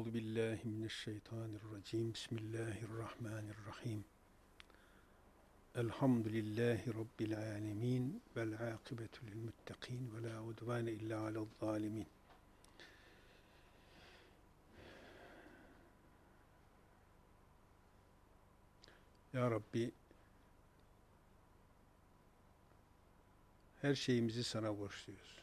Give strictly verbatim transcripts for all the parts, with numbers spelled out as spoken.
Euzu billahi mineşşeytanirracim. Bismillahirrahmanirrahim. Elhamdülillahi rabbil alamin vel akibetu lil muttaqin ve la udvane illa alel zalimin. Ya Rabbi, her şeyimizi sana borçluyuz.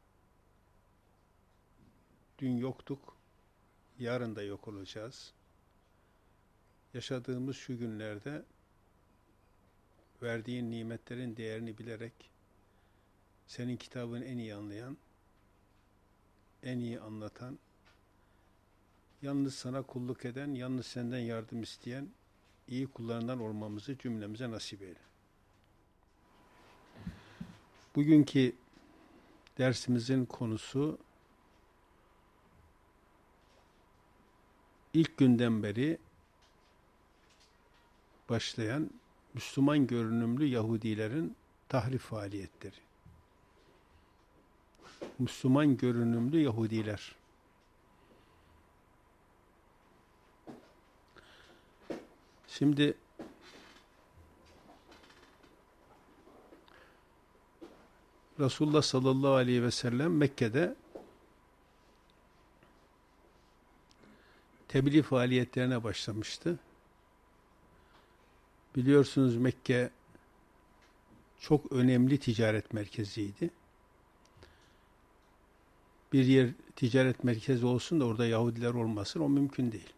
Dün yoktuk, yarın da yok olacağız. Yaşadığımız şu günlerde verdiğin nimetlerin değerini bilerek senin kitabını en iyi anlayan, en iyi anlatan, yalnız sana kulluk eden, yalnız senden yardım isteyen iyi kullarından olmamızı cümlemize nasip eyle. Bugünkü dersimizin konusu ilk günden beri başlayan Müslüman görünümlü Yahudilerin tahrif faaliyetleri. Müslüman görünümlü Yahudiler. Şimdi Resulullah sallallahu aleyhi ve sellem Mekke'de tebliğ faaliyetlerine başlamıştı. Biliyorsunuz Mekke çok önemli ticaret merkeziydi. Bir yer ticaret merkezi olsun da orada Yahudiler olmasın, o mümkün değil.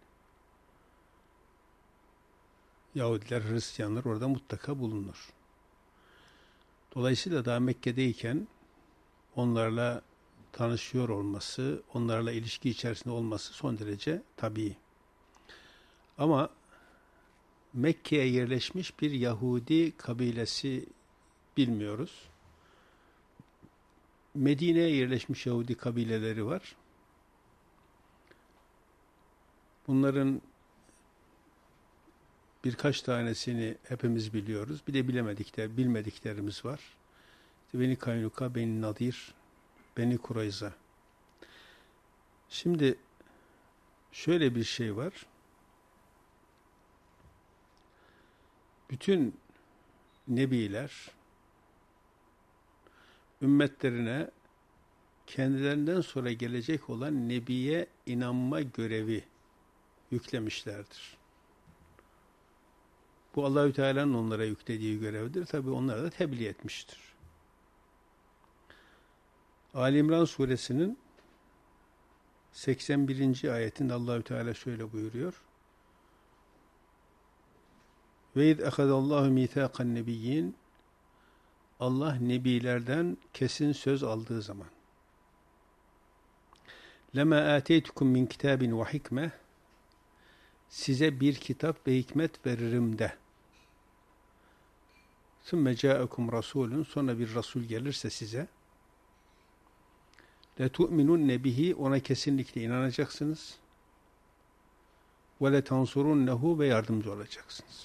Yahudiler, Hristiyanlar orada mutlaka bulunur. Dolayısıyla daha Mekke'deyken onlarla tanışıyor olması, onlarla ilişki içerisinde olması son derece tabii. Ama Mekke'ye yerleşmiş bir Yahudi kabilesi bilmiyoruz. Medine'ye yerleşmiş Yahudi kabileleri var. Bunların birkaç tanesini hepimiz biliyoruz. Bir de bilemedikler, bilmediklerimiz var. İşte Beni Kaynuka, Beni Nadir, Beni Kurayza. Şimdi şöyle bir şey var. Bütün nebiler ümmetlerine kendilerinden sonra gelecek olan nebiye inanma görevi yüklemişlerdir. Bu Allahü Teala'nın onlara yüklediği görevdir. Tabii onlara da tebliğ etmiştir. Ali İmran suresinin seksen birinci ayetinde Allahü Teala şöyle buyuruyor. Ve iz ehadallahu mîthâkan nebiyyin, Allah nebilerden kesin söz aldığı zaman. Lema âteytukum min kitâbin ve hikmeh, size bir kitap ve hikmet veririm de. Sümme câekum rasûlun, sonra bir Resul gelirse size, letu'minunne bihi, ona kesinlikle inanacaksınız. Ve letansurunnehu, ve yardımcı olacaksınız.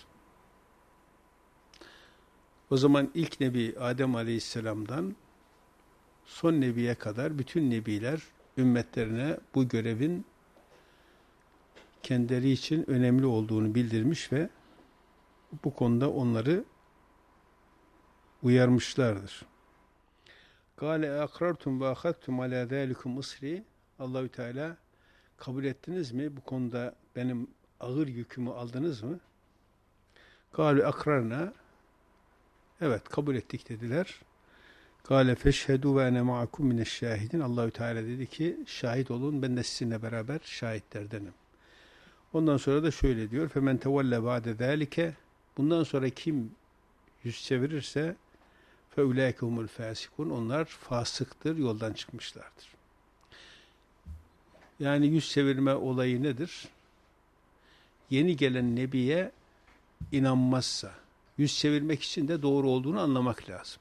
O zaman ilk Nebi Adem Aleyhisselam'dan son Nebi'ye kadar bütün Nebiler ümmetlerine bu görevin kendileri için önemli olduğunu bildirmiş ve bu konuda onları uyarmışlardır. Kâle akrartum ve ahadtum alâ zâlikum isri. Allahü Teala, kabul ettiniz mi? Bu konuda benim ağır yükümü aldınız mı? Kâle akrarna. Evet, kabul ettik dediler. Kâle feşhedû ve ene ma'akum mineşşâhidin. Allahü Teala dedi ki, şahit olun, ben de sizinle beraber şahitlerdenim. Ondan sonra da şöyle diyor. Femen tevelle ba'de zâlike. Bundan sonra kim yüz çevirirse fe ulaike humul fâsikûn. Onlar fasıktır, yoldan çıkmışlardır. Yani yüz çevirme olayı nedir? Yeni gelen nebiye inanmazsa, yüz çevirmek için de doğru olduğunu anlamak lazım.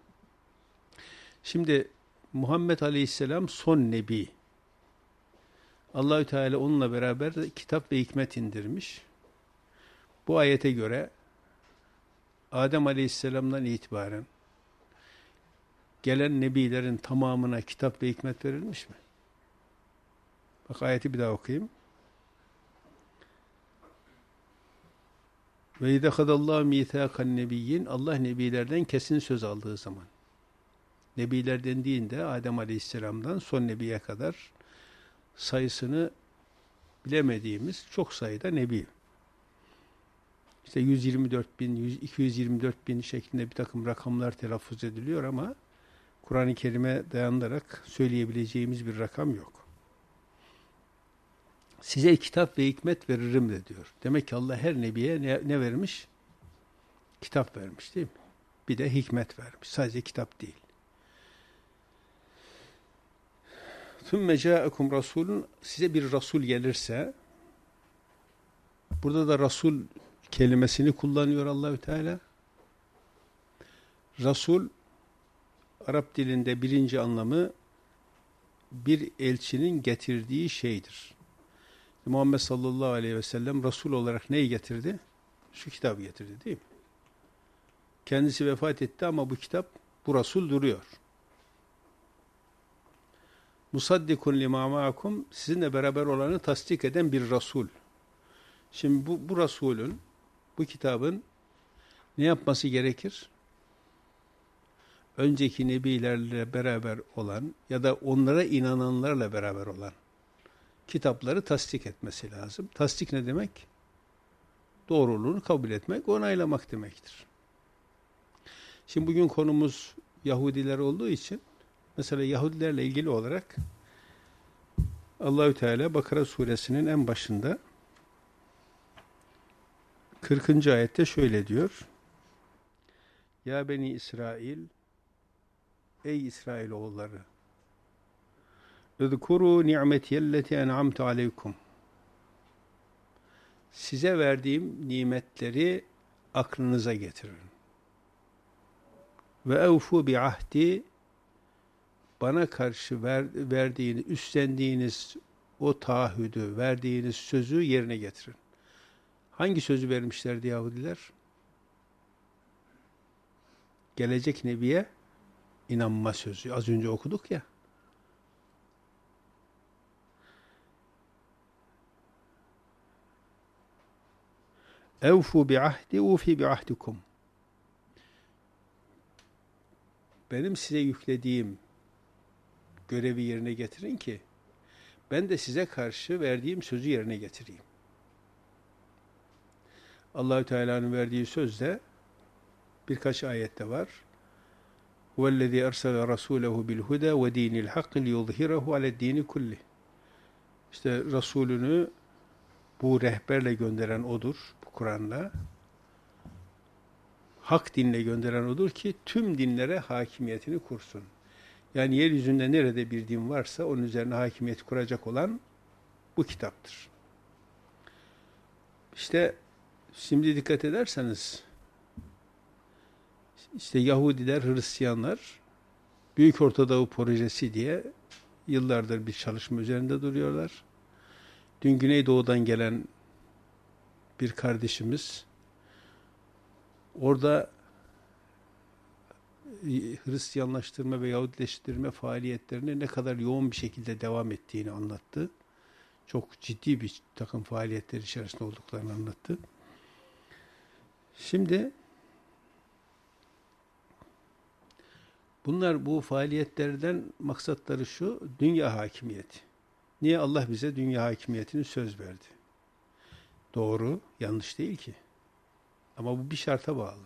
Şimdi Muhammed Aleyhisselam son nebi. Allahü Teala onunla beraber de kitap ve hikmet indirmiş. Bu ayete göre Adem Aleyhisselam'dan itibaren gelen nebilerin tamamına kitap ve hikmet verilmiş mi? Bak ayeti bir daha okuyayım. Ve idehadallahu mithâkan nebiyyin, Allah nebilerden kesin söz aldığı zaman. Nebiler dendiğinde Adem Aleyhisselam'dan son nebiye kadar sayısını bilemediğimiz çok sayıda nebi. İşte yüz yirmi dört bin, iki yüz yirmi dört bin şeklinde bir takım rakamlar telaffuz ediliyor ama Kur'an-ı Kerim'e dayanarak söyleyebileceğimiz bir rakam yok. Size kitap ve hikmet veririm de diyor. Demek ki Allah her nebiye ne, ne vermiş? Kitap vermiş değil mi? Bir de hikmet vermiş. Sadece kitap değil. ثُمَّ جَاءَكُمْ رَسُولٌ, size bir Rasul gelirse, burada da Rasul kelimesini kullanıyor Allahü Teala. Rasul, Arap dilinde birinci anlamı bir elçinin getirdiği şeydir. Muhammed sallallahu aleyhi ve sellem Rasul olarak neyi getirdi? Şu kitabı getirdi değil mi? Kendisi vefat etti ama bu kitap, bu Rasul duruyor. Musaddikun lima ma'akum, sizinle beraber olanı tasdik eden bir Rasul. Şimdi bu, bu Rasulün, bu kitabın ne yapması gerekir? Önceki nebilerle beraber olan ya da onlara inananlarla beraber olan kitapları tasdik etmesi lazım. Tasdik ne demek? Doğruluğunu kabul etmek, onaylamak demektir. Şimdi bugün konumuz Yahudiler olduğu için mesela Yahudilerle ilgili olarak Allahü Teala Bakara suresinin en başında kırkıncı ayette şöyle diyor. Ya beni İsrail, ey İsrailoğulları, اذْكُرُوا نِعْمَتِيَ الَّتِي اَنْعَمْتُ عَلَيْكُمْ, size verdiğim nimetleri aklınıza getirin. Ve evfu bi ahdi, bana karşı ver, verdiğiniz, üstlendiğiniz o taahhüdü, verdiğiniz sözü yerine getirin. Hangi sözü vermişlerdi Yahudiler? Gelecek Nebiye inanma sözü. Az önce okuduk ya. Evfu bi ahdi, ufi bi ahdikum. Benim size yüklediğim görevi yerine getirin ki ben de size karşı verdiğim sözü yerine getireyim. Allahü Teala'nın verdiği söz de birkaç ayette var. Huvellezî ersele rasûlehu bil huda ve dînil hakk liyuzhirahu ale'd-dîni kullih. İşte Resulünü bu rehberle gönderen odur, bu Kur'an'la. Hak dinle gönderen odur ki tüm dinlere hakimiyetini kursun. Yani yeryüzünde nerede bir din varsa onun üzerine hakimiyet kuracak olan bu kitaptır. İşte şimdi dikkat ederseniz işte Yahudiler, Hristiyanlar Büyük Ortadoğu Projesi diye yıllardır bir çalışma üzerinde duruyorlar. Dün Güneydoğu'dan gelen bir kardeşimiz orada Hristiyanlaştırma ve Yahudileştirme faaliyetlerine ne kadar yoğun bir şekilde devam ettiğini anlattı. Çok ciddi bir takım faaliyetler içerisinde olduklarını anlattı. Şimdi bunlar, bu faaliyetlerden maksatları şu, dünya hakimiyeti. Niye? Allah bize dünya hakimiyetini söz verdi. Doğru, yanlış değil ki. Ama bu bir şarta bağlı.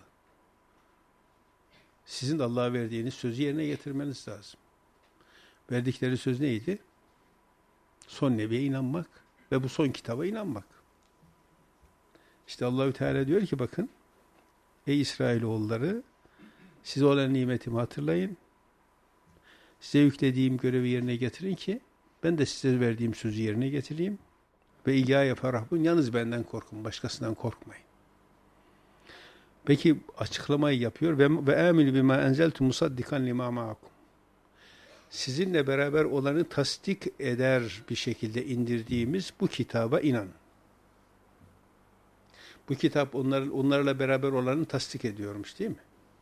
Sizin de Allah'a verdiğiniz sözü yerine getirmeniz lazım. Verdikleri söz neydi? Son Nebi'ye inanmak ve bu son kitaba inanmak. İşte Allahü Teala diyor ki bakın, ey İsrailoğulları, size olan nimetimi hatırlayın. Size yüklediğim görevi yerine getirin ki ben de size verdiğim sözü yerine getireyim. Ve İyyâye ferahbun, yalnız benden korkun, başkasından korkmayın. Peki açıklamayı yapıyor. Ve ve amil bima enzeltu musaddikan lima ma'akum. Sizinle beraber olanı tasdik eder bir şekilde indirdiğimiz bu kitaba inanın. Bu kitap onlar, onlarla beraber olanı tasdik ediyormuş değil mi?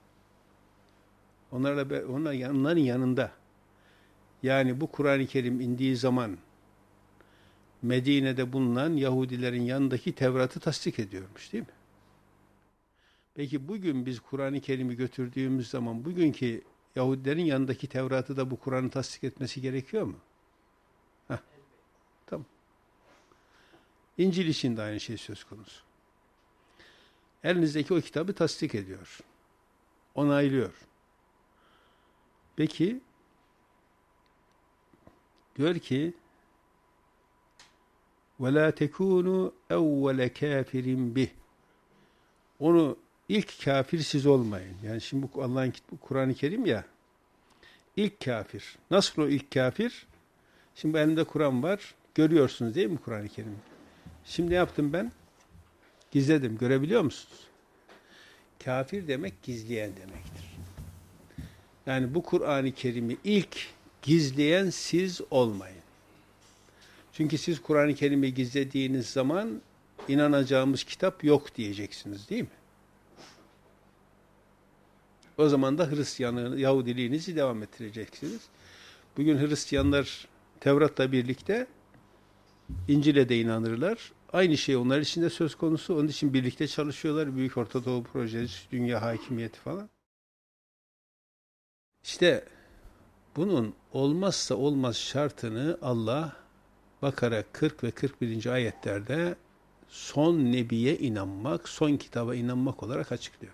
Onlarla, onların yanında. Yani bu Kur'an-ı Kerim indiği zaman Medine'de bulunan Yahudilerin yanındaki Tevrat'ı tasdik ediyormuş değil mi? Peki bugün biz Kur'an-ı Kerim'i götürdüğümüz zaman bugünkü Yahudilerin yanındaki Tevrat'ı da bu Kur'an'ı tasdik etmesi gerekiyor mu? Heh, tamam. İncil için de aynı şey söz konusu. Elinizdeki o kitabı tasdik ediyor. Onaylıyor. Peki diyor ki وَلَا تَكُونُوا اَوَّلَ كَافِرٍ بِهِ Onu ilk kafir siz olmayın. Yani şimdi bu Allah'ın Kur'an-ı Kerim ya, ilk kafir. Nasıl o ilk kafir? Şimdi elimde Kur'an var. Görüyorsunuz değil mi Kur'an-ı Kerim'i? Şimdi ne yaptım ben? Gizledim. Görebiliyor musunuz? Kafir demek gizleyen demektir. Yani bu Kur'an-ı Kerim'i ilk gizleyen siz olmayın. Çünkü siz Kur'an-ı Kerim'i gizlediğiniz zaman inanacağımız kitap yok diyeceksiniz değil mi? O zaman da Hristiyanlığı, Yahudiliğinizi devam ettireceksiniz. Bugün Hristiyanlar Tevrat'la birlikte İncil'e de inanırlar. Aynı şey onlar için de söz konusu. Onun için birlikte çalışıyorlar. Büyük Orta Doğu Projesi, Dünya Hakimiyeti falan. İşte bunun olmazsa olmaz şartını Allah Bakara kırk ve kırk birinci ayetlerde son nebiye inanmak, son kitaba inanmak olarak açıklıyor.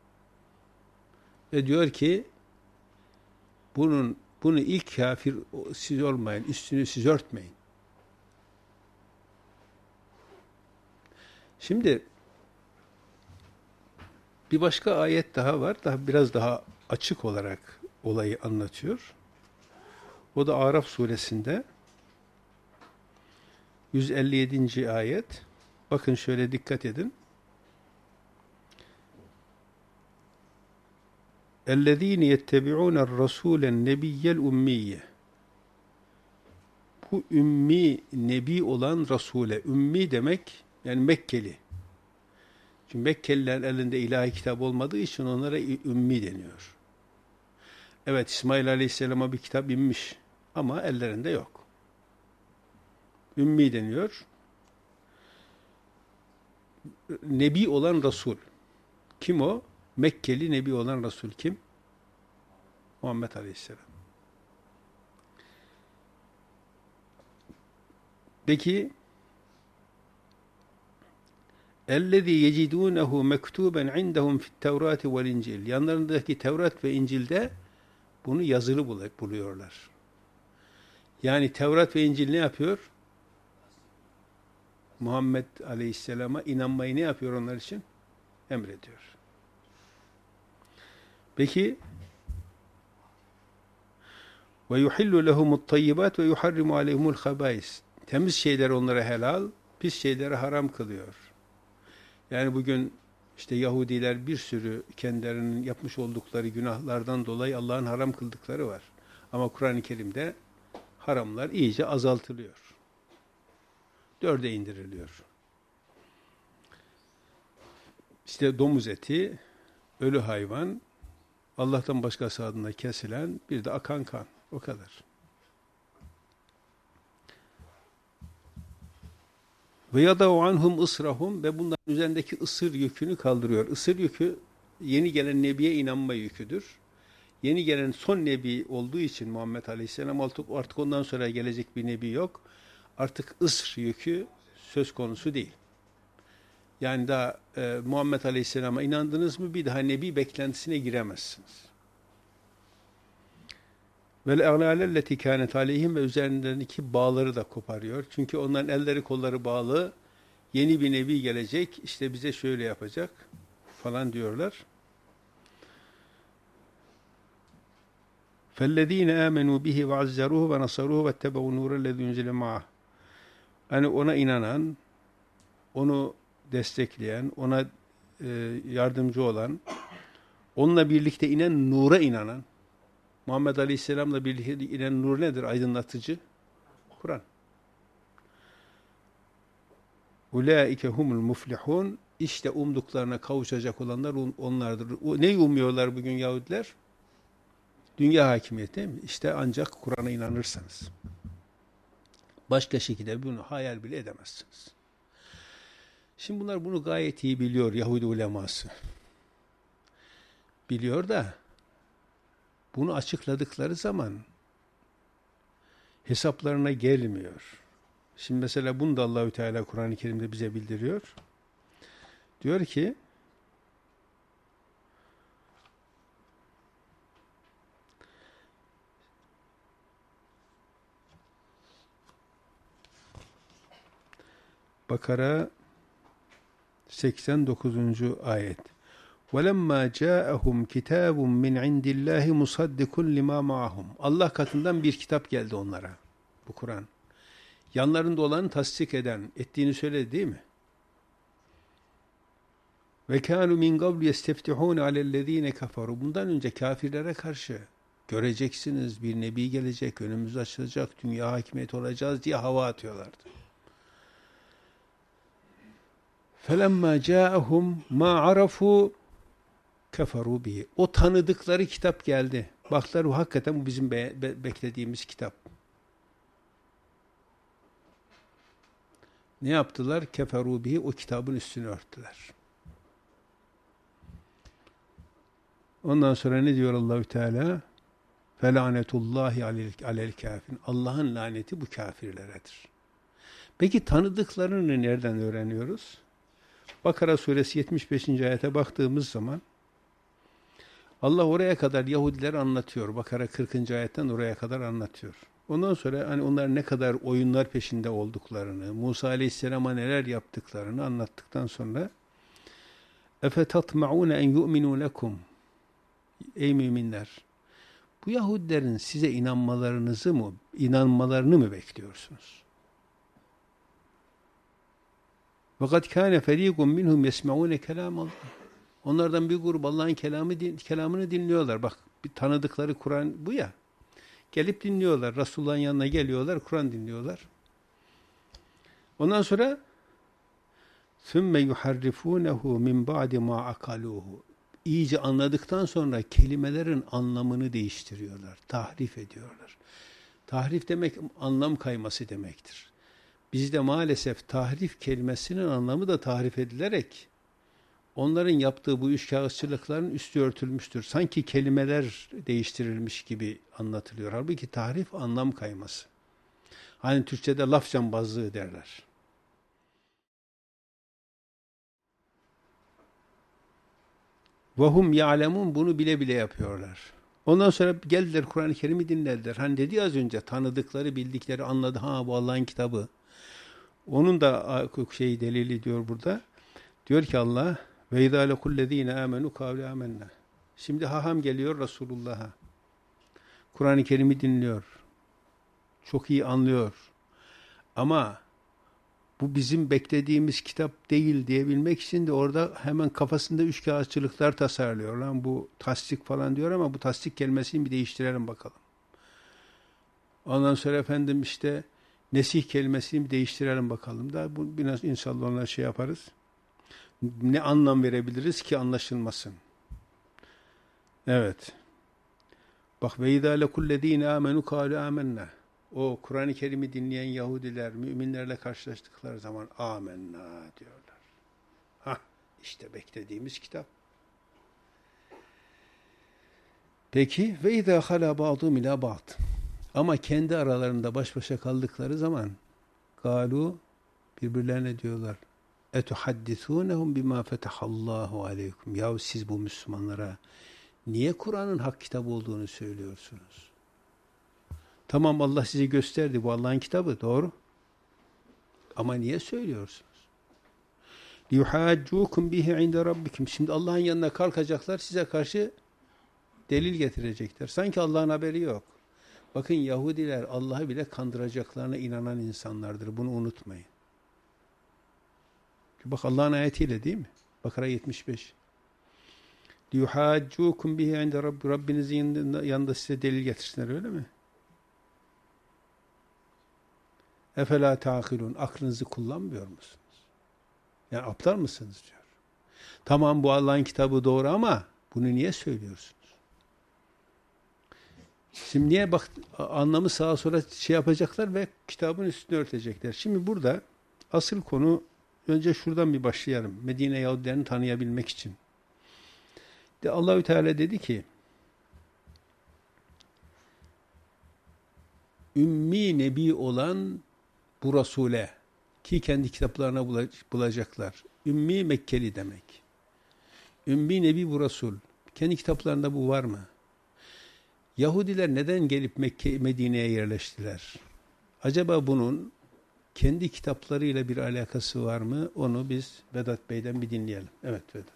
Ve diyor ki bunun bunu ilk kafir siz olmayın, üstünü siz örtmeyin. Şimdi bir başka ayet daha var. Daha biraz daha açık olarak olayı anlatıyor. O da Araf suresinde yüz elli yedinci ayet. Bakın şöyle dikkat edin. اَلَّذ۪ينَ يَتَّبِعُونَ الرَّسُولَ النَّبِيَّ الْاُمِّيَّ Bu ümmi, nebi olan Resul'e, ümmi demek yani Mekkeli. Çünkü Mekkelilerin elinde ilahi kitap olmadığı için onlara ümmi deniyor. Evet, İsmail Aleyhisselam'a bir kitap inmiş ama ellerinde yok. Ümmi deniyor. Nebi olan Resul. Kim o? Mekkeli Nebi olan Resul kim? Muhammed Aleyhisselam. Peki اَلَّذ۪ي يَجِدُونَهُ مَكْتُوبًا عِنْدَهُمْ فِي التَّوْرَاتِ وَالْاِنْجِيلِ Yanlarındaki Tevrat ve İncil'de bunu yazılı buluyorlar. Yani Tevrat ve İncil ne yapıyor? Muhammed Aleyhisselam'a inanmayı ne yapıyor onlar için? Emrediyor. Peki وَيُحِلُّ لَهُمُ الطَّيِّبَاتِ وَيُحَرِّمُ عَلَيْهُمُ الْخَبَائِسِ Temiz şeyler onlara helal, pis şeyleri haram kılıyor. Yani bugün işte Yahudiler bir sürü kendilerinin yapmış oldukları günahlardan dolayı Allah'ın haram kıldıkları var. Ama Kur'an-ı Kerim'de haramlar iyice azaltılıyor. Dörde indiriliyor. İşte domuz eti, ölü hayvan, Allah'tan başkası adına kesilen, bir de akan kan. O kadar. Ve yadau anhum ısrahum ve bunların üzerindeki ısır yükünü kaldırıyor. Isır yükü yeni gelen nebiye inanma yüküdür. Yeni gelen son nebi olduğu için Muhammed Aleyhisselam artık, artık ondan sonra gelecek bir nebi yok. Artık ısr yükü söz konusu değil. Yani daha e, Muhammed Aleyhisselam'a inandınız mı bir daha nebi beklentisine giremezsiniz. Vel eğlâlelleti kânet aleyhim ve üzerlerindeki bağları da koparıyor. Çünkü onların elleri kolları bağlı. Yeni bir nebi gelecek, işte bize şöyle yapacak falan diyorlar. فَالَّذ۪ينَ آمَنُوا بِهِ وَعَزَّرُوهُ وَنَصَرُوهُ وَاتَّبَعُوا نُورَ الَّذ۪ي اُنْزِلَ مَعَهُ Yani ona inanan, onu destekleyen, ona e, yardımcı olan, onunla birlikte inen nura inanan, Muhammed Aleyhisselam'la birlikte inen nur nedir? Aydınlatıcı. Kur'an. Ulaike humul muflihun. İşte umduklarına kavuşacak olanlar onlardır. Neyi umuyorlar bugün Yahudiler? Dünya hakimiyeti değil mi? İşte ancak Kur'an'a inanırsanız. Başka şekilde bunu hayal bile edemezsiniz. Şimdi bunlar bunu gayet iyi biliyor Yahudi uleması. biliyor da bunu açıkladıkları zaman hesaplarına gelmiyor. Şimdi mesela bunu da Allahü Teala Kur'an-ı Kerim'de bize bildiriyor. Diyor ki Bakara seksen dokuzuncu ayet. وَلَمَّا جَاءَهُمْ كِتَابٌ مِّنْ عِنْدِ اللّٰهِ مُصَدِّقٌ لِمَا مَعَهُمْ Allah katından bir kitap geldi onlara. Bu Kur'an. Yanlarında olanı tasdik eden, ettiğini söyledi değil mi? وَكَانُوا مِنْ قَبْلِ يَسْتَفْتِحُونَ عَلَى الَّذ۪ينَ كَفَرُوا Bundan önce kafirlere karşı göreceksiniz, bir nebi gelecek, önümüz açılacak, dünya hakimiyeti olacağız diye hava atıyorlardı. فَلَمَّا جَاءَهُمْ مَا عَرَفُوا كَفَرُوا بِهِ O tanıdıkları kitap geldi. Baktılar bu hakikaten bu bizim be be beklediğimiz kitap. Ne yaptılar? كَفَرُوا بِهِ O kitabın üstünü örttüler. Ondan sonra ne diyor Allahü Teala? Felanetullahi alel kafirin. Allah'ın laneti bu kafirleredir. Peki tanıdıklarını nereden öğreniyoruz? Bakara suresi yetmiş beşinci ayete baktığımız zaman Allah oraya kadar Yahudileri anlatıyor. Bakara kırkıncı ayetten oraya kadar anlatıyor. Ondan sonra hani onlar ne kadar oyunlar peşinde olduklarını, Musa Aleyhisselam'a neler yaptıklarını anlattıktan sonra اَفَتَطْمَعُونَ اَنْ يُؤْمِنُوا لَكُمْ Ey müminler! Bu Yahudilerin size inanmalarınızı mı, inanmalarını mı bekliyorsunuz? وَقَدْ كَانَ فَر۪يقٌ مِنْهُمْ يَسْمَعُونَ كَلَامَ اللّٰهِ Onlardan bir grup Allah'ın kelamı, kelamını dinliyorlar. Bak bir tanıdıkları Kur'an bu ya. Gelip dinliyorlar. Resulullah'ın yanına geliyorlar, Kur'an dinliyorlar. Ondan sonra ثُمَّ يُحَرِّفُونَهُ مِنْ بَعْدِ مَا عَقَلُوهُ İyice anladıktan sonra kelimelerin anlamını değiştiriyorlar. Tahrif ediyorlar. Tahrif demek anlam kayması demektir. Bizde maalesef tahrif kelimesinin anlamı da tahrif edilerek onların yaptığı bu üçkağıtçılıkların üstü örtülmüştür. Sanki kelimeler değiştirilmiş gibi anlatılıyor. Halbuki tahrif anlam kayması. Hani Türkçe'de laf cambazlığı derler. وَهُمْ يَعْلَمُونَ Bunu bile bile yapıyorlar. Ondan sonra geldiler Kur'an-ı Kerim'i dinlediler. Hani dedi az önce tanıdıkları, bildikleri, anladı. Ha bu Allah'ın kitabı. Onun da şeyi delili diyor burada. Diyor ki Allah ve izâ lekullezîne âmenû kâlu âmennâ. Şimdi haham geliyor Resulullah'a. Kur'an-ı Kerim'i dinliyor. Çok iyi anlıyor. Ama bu bizim beklediğimiz kitap değil diyebilmek için de orada hemen kafasında üçkağıtçılıklar tasarlıyor. Lan bu tasdik falan diyor ama bu tasdik kelimesini bir değiştirelim bakalım. Ondan sonra efendim işte nesih kelimesini bir değiştirelim bakalım da bu biraz inşallah onlar şey yaparız. Ne anlam verebiliriz ki anlaşılmasın. Evet. Bak ve izâ lekullezîne âmenû kâlu âmennâ. O Kur'an-ı Kerim'i dinleyen Yahudiler müminlerle karşılaştıkları zaman âmennâ diyorlar. Hah işte beklediğimiz kitap. Peki ve izâ halâ ba'dûm ilâ ba'd. Ama kendi aralarında baş başa kaldıkları zaman kâlu birbirlerine diyorlar. Etuhaddisûnehum bimâ fetahallâhu aleykum. Yahu siz bu Müslümanlara niye Kur'an'ın hak kitabı olduğunu söylüyorsunuz? Tamam Allah size gösterdi bu Allah'ın kitabı doğru. Ama niye söylüyorsunuz? لِيُحَاجُّوكُمْ بِهِ عِنْدَ رَبِّكُمْ Şimdi Allah'ın yanına kalkacaklar size karşı delil getirecekler. Sanki Allah'ın haberi yok. Bakın Yahudiler Allah'ı bile kandıracaklarına inanan insanlardır. Bunu unutmayın. Bak Allah'ın ayetiyle değil mi? Bakara yetmiş beş. لِيُحَاجُّوكُمْ بِهِ عِنْدَ رَبِّ Rabbinizin yanında, yanında size delil getirsinler öyle mi? اَفَلَا تَعْقِلُونَ Aklınızı kullanmıyor musunuz? Yani aptal mısınız diyor. Tamam bu Allah'ın kitabı doğru ama bunu niye söylüyorsunuz? Şimdi niye bak anlamı sağa sola şey yapacaklar ve kitabın üstünü örtecekler. Şimdi burada asıl konu önce şuradan bir başlayalım. Medine Yahudilerini tanıyabilmek için. De Allahü Teala dedi ki Ümmi Nebi olan bu Resul'e ki kendi kitaplarına bulacaklar. Ümmi Mekkeli demek. Ümmi Nebi bu Resul. Kendi kitaplarında bu var mı? Yahudiler neden gelip Mekke, Medine'ye yerleştiler? Acaba bunun kendi kitaplarıyla bir alakası var mı? Onu biz Vedat Bey'den bir dinleyelim. Evet Vedat.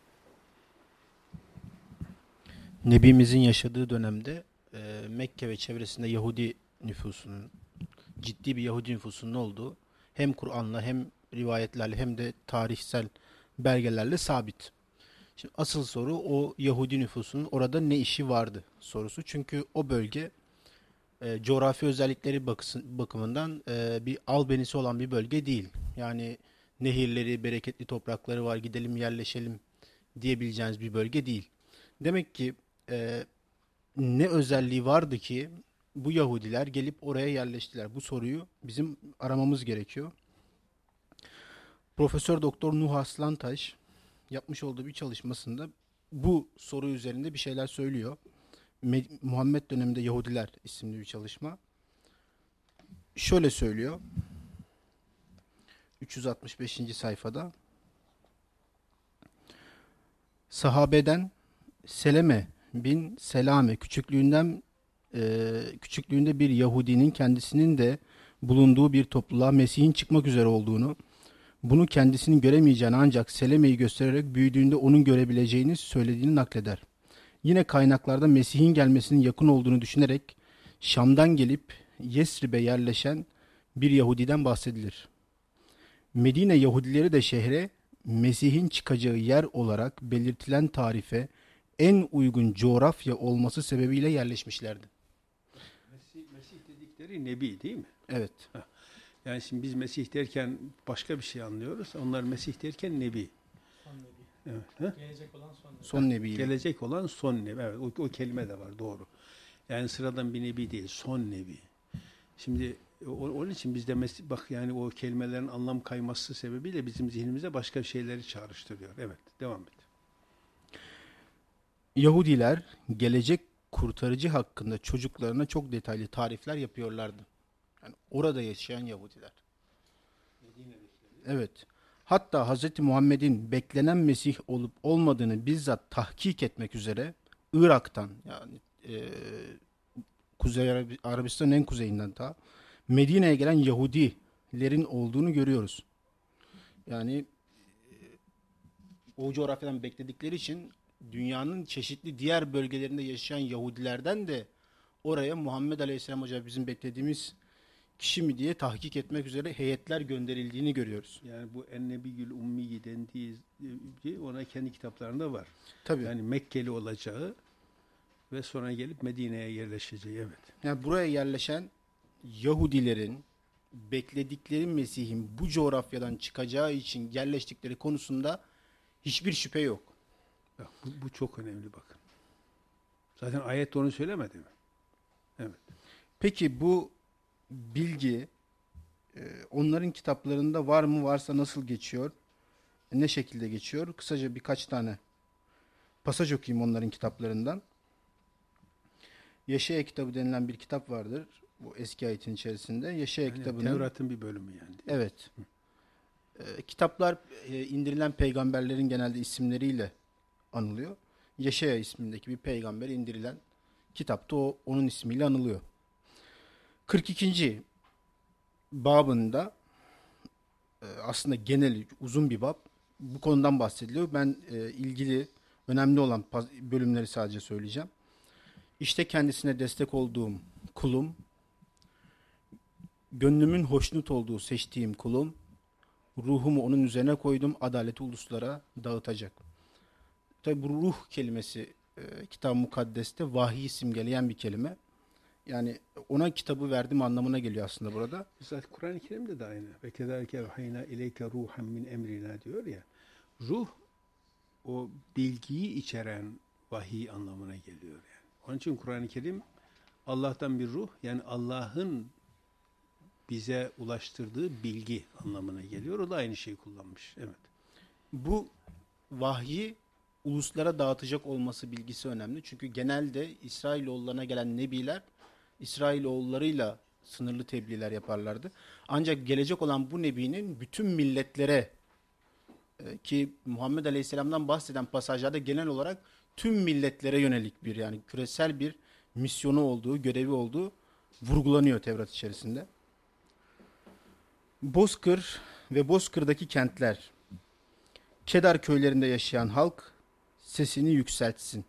Nebimizin yaşadığı dönemde e, Mekke ve çevresinde Yahudi nüfusunun, ciddi bir Yahudi nüfusunun olduğu hem Kur'an'la hem rivayetlerle hem de tarihsel belgelerle sabit. Şimdi asıl soru o Yahudi nüfusunun orada ne işi vardı sorusu. Çünkü o bölge e, coğrafi özellikleri bakısı, bakımından e, bir albenisi olan bir bölge değil. Yani nehirleri, bereketli toprakları var, gidelim yerleşelim diyebileceğiniz bir bölge değil. Demek ki e, ne özelliği vardı ki bu Yahudiler gelip oraya yerleştiler? Bu soruyu bizim aramamız gerekiyor. Profesör Doktor Nuh Aslantaş yapmış olduğu bir çalışmasında bu soru üzerinde bir şeyler söylüyor. Me- Muhammed döneminde Yahudiler isimli bir çalışma. Şöyle söylüyor. üç yüz altmış beşinci sayfada. Sahabeden Seleme bin Selame küçüklüğünden e, küçüklüğünde bir Yahudinin kendisinin de bulunduğu bir topluluğa Mesih'in çıkmak üzere olduğunu, bunu kendisinin göremeyeceğini ancak Seleme'yi göstererek büyüdüğünde onun görebileceğini söylediğini nakleder. Yine kaynaklarda Mesih'in gelmesinin yakın olduğunu düşünerek Şam'dan gelip Yesrib'e yerleşen bir Yahudiden bahsedilir. Medine Yahudileri de şehre Mesih'in çıkacağı yer olarak belirtilen tarife en uygun coğrafya olması sebebiyle yerleşmişlerdi. Mesih, Mesih dedikleri Nebi değil mi? Evet. Yani şimdi biz Mesih derken başka bir şey anlıyoruz. Onlar Mesih derken Nebi. Son nebi. Evet. Ha? Gelecek olan son nebi. Son nebi. Gelecek olan son nebi. Evet, o, o kelime de var, doğru. Yani sıradan bir nebi değil, son nebi. Şimdi o, onun için bizde mes- bak yani o kelimelerin anlam kayması sebebiyle bizim zihnimize başka şeyleri çağrıştırıyor. Evet, devam et. Yahudiler gelecek kurtarıcı hakkında çocuklarına çok detaylı tarifler yapıyorlardı. Yani orada yaşayan Yahudiler. Evet. Hatta Hz. Muhammed'in beklenen Mesih olup olmadığını bizzat tahkik etmek üzere Irak'tan, yani e, Kuzey Arab- Arabistan'ın en kuzeyinden ta Medine'ye gelen Yahudilerin olduğunu görüyoruz. Yani e, o coğrafyadan bekledikleri için dünyanın çeşitli diğer bölgelerinde yaşayan Yahudilerden de oraya Muhammed Aleyhisselam Hoca bizim beklediğimiz kişi mi diye tahkik etmek üzere heyetler gönderildiğini görüyoruz. Yani bu Ennebiyül Ummi dendiği ona kendi kitaplarında var. Tabii. Yani Mekkeli olacağı ve sonra gelip Medine'ye yerleşeceği, evet. Yani buraya yerleşen Yahudilerin bekledikleri Mesih'in bu coğrafyadan çıkacağı için yerleştikleri konusunda hiçbir şüphe yok. Bak, bu, bu çok önemli bakın. Zaten ayet onu söylemedi mi? Evet. Peki bu bilgi e, onların kitaplarında var mı? Varsa nasıl geçiyor? Ne şekilde geçiyor? Kısaca birkaç tane pasaj okuyayım onların kitaplarından. Yaşaya kitabı denilen bir kitap vardır. Bu eski ayetin içerisinde. Yaşaya Yani kitabının... Tevrat'ın bir bölümü yani. Evet. E, kitaplar e, indirilen peygamberlerin genelde isimleriyle anılıyor. Yaşaya ismindeki bir peygamber indirilen kitapta o onun ismiyle anılıyor. kırk ikinci babında e, aslında genel uzun bir bab bu konudan bahsediliyor. Ben e, ilgili önemli olan bölümleri sadece söyleyeceğim. İşte kendisine destek olduğum kulum, gönlümün hoşnut olduğu seçtiğim kulum, ruhumu onun üzerine koydum, adaleti uluslara dağıtacak. Tabi bu ruh kelimesi e, Kitab-ı Mukaddes'te vahiy simgeleyen bir kelime. Yani ona kitabı verdim anlamına geliyor aslında burada. Zaten Kur'an-ı Kerim'de de aynı. Ve kezalike vahayna ileyke ruhan min emrina diyor ya. Ruh o bilgiyi içeren vahiy anlamına geliyor yani. Onun için Kur'an-ı Kerim Allah'tan bir ruh, yani Allah'ın bize ulaştırdığı bilgi anlamına geliyor. O da aynı şeyi kullanmış. Evet. Bu vahyi uluslara dağıtacak olması bilgisi önemli. Çünkü genelde İsrailoğullarına gelen nebiler İsrailoğullarıyla sınırlı tebliğler yaparlardı. Ancak gelecek olan bu nebinin bütün milletlere e, ki Muhammed Aleyhisselam'dan bahseden pasajlarda genel olarak tüm milletlere yönelik bir yani küresel bir misyonu olduğu, görevi olduğu vurgulanıyor Tevrat içerisinde. Bozkır ve Bozkır'daki kentler, Kedar köylerinde yaşayan halk sesini yükseltsin.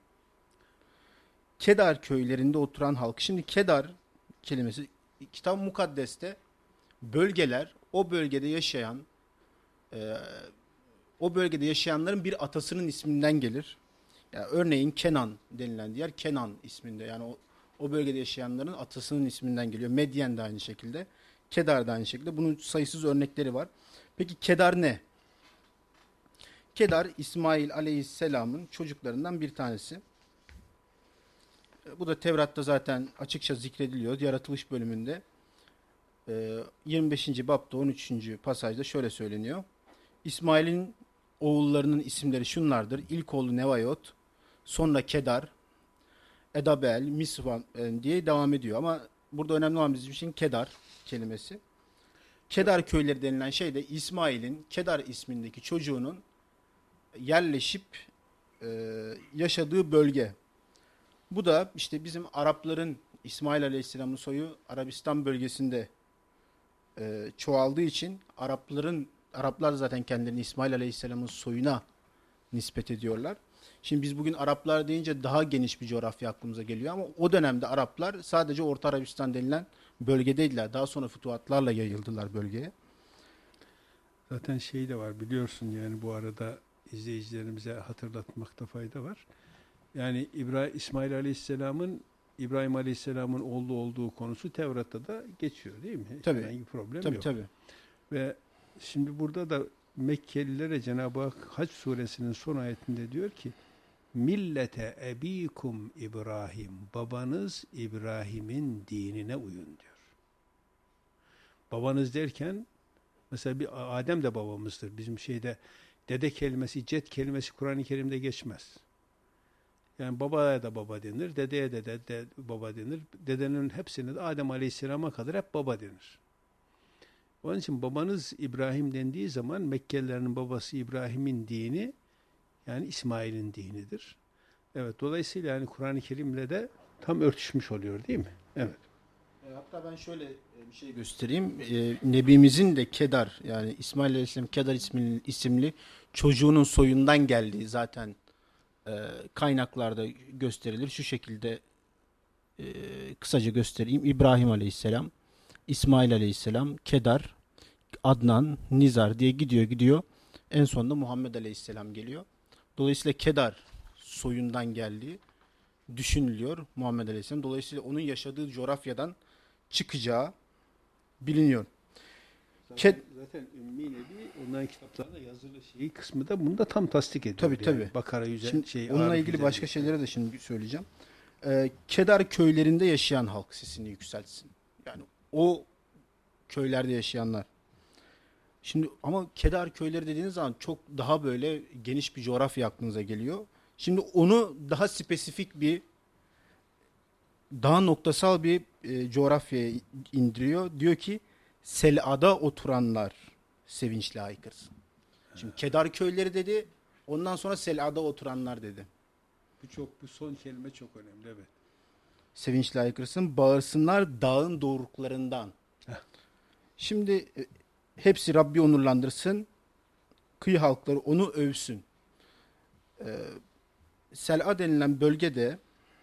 Kedar köylerinde oturan halk. Şimdi Kedar kelimesi Kitab-ı Mukaddes'te bölgeler, o bölgede yaşayan e, o bölgede yaşayanların bir atasının isminden gelir. Yani örneğin Kenan denilen yer Kenan isminde. Yani o, o bölgede yaşayanların atasının isminden geliyor. Medyen de aynı şekilde. Kedar da aynı şekilde. Bunun sayısız örnekleri var. Peki Kedar ne? Kedar İsmail Aleyhisselam'ın çocuklarından bir tanesi. Bu da Tevrat'ta zaten açıkça zikrediliyor. Yaratılış bölümünde yirmi beşinci babda on üçüncü pasajda şöyle söyleniyor. İsmail'in oğullarının isimleri şunlardır. İlk oğlu Nevayot, sonra Kedar, Edabel, Misvan diye devam ediyor. Ama burada önemli olan bizim için Kedar kelimesi. Kedar köyleri denilen şey de İsmail'in Kedar ismindeki çocuğunun yerleşip e, yaşadığı bölge. Bu da işte bizim Arapların İsmail Aleyhisselam'ın soyu Arabistan bölgesinde e, çoğaldığı için Arapların Araplar zaten kendilerini İsmail Aleyhisselam'ın soyuna nispet ediyorlar. Şimdi biz bugün Araplar deyince daha geniş bir coğrafya aklımıza geliyor ama o dönemde Araplar sadece Orta Arabistan denilen bölgedeydiler. Daha sonra fütuhatlarla yayıldılar bölgeye. Zaten şey de var biliyorsun yani bu arada izleyicilerimize hatırlatmakta fayda var. Yani İbrahim, İsmail Aleyhisselam'ın İbrahim Aleyhisselam'ın oğlu olduğu konusu Tevrat'ta da geçiyor değil mi? Tabii. Herhangi bir problem tabii, yok. Tabii. Ve şimdi burada da Mekkelilere Cenab-ı Hak Hac suresinin son ayetinde diyor ki millete ebikum İbrahim, babanız İbrahim'in dinine uyun diyor. Babanız derken mesela bir Adem de babamızdır. Bizim şeyde dede kelimesi, cet kelimesi Kur'an-ı Kerim'de geçmez. Yani babaya da baba denir, dedeye de, de, de baba denir. Dedenin hepsine de Adem Aleyhisselam'a kadar hep baba denir. Onun için babanız İbrahim dendiği zaman Mekkelilerin babası İbrahim'in dini yani İsmail'in dinidir. Evet, dolayısıyla yani Kur'an-ı Kerim'le de tam örtüşmüş oluyor değil mi? Evet. Hatta ben şöyle bir şey göstereyim. Ee, Nebimizin de Kedar yani İsmail Aleyhisselam Kedar isimli, isimli çocuğunun soyundan geldiği zaten e, kaynaklarda gösterilir. Şu şekilde e, kısaca göstereyim. İbrahim Aleyhisselam, İsmail Aleyhisselam, Kedar, Adnan, Nizar diye gidiyor gidiyor. En sonunda Muhammed Aleyhisselam geliyor. Dolayısıyla Kedar soyundan geldiği düşünülüyor Muhammed Aleyhisselam. Dolayısıyla onun yaşadığı coğrafyadan çıkacağı biliniyor. Zaten, Ke- zaten Ümmi Nebi onların kitaplarında yazılı şeyi kısmı da bunu da tam tasdik ediyor. Tabii yani. tabii. Bakara yüze, şimdi şey, onunla Arif ilgili başka üzerinde. şeyleri de şimdi söyleyeceğim. Ee, Kedar köylerinde yaşayan halk sesini yükseltsin. Yani o köylerde yaşayanlar. Şimdi ama Kedar köyleri dediğiniz zaman çok daha böyle geniş bir coğrafya aklınıza geliyor. Şimdi onu daha spesifik bir daha noktasal bir e, coğrafyaya indiriyor. Diyor ki Sela'da oturanlar sevinçle haykırsın. Şimdi Kedar köyleri dedi. Ondan sonra Sela'da oturanlar dedi. Bu çok bu son kelime çok önemli evet. Sevinçle haykırsın. Bağırsınlar dağın doğruluklarından. Heh. Şimdi e, hepsi Rabbi onurlandırsın. Kıyı halkları onu övsün. Ee, Sel'a denilen bölgede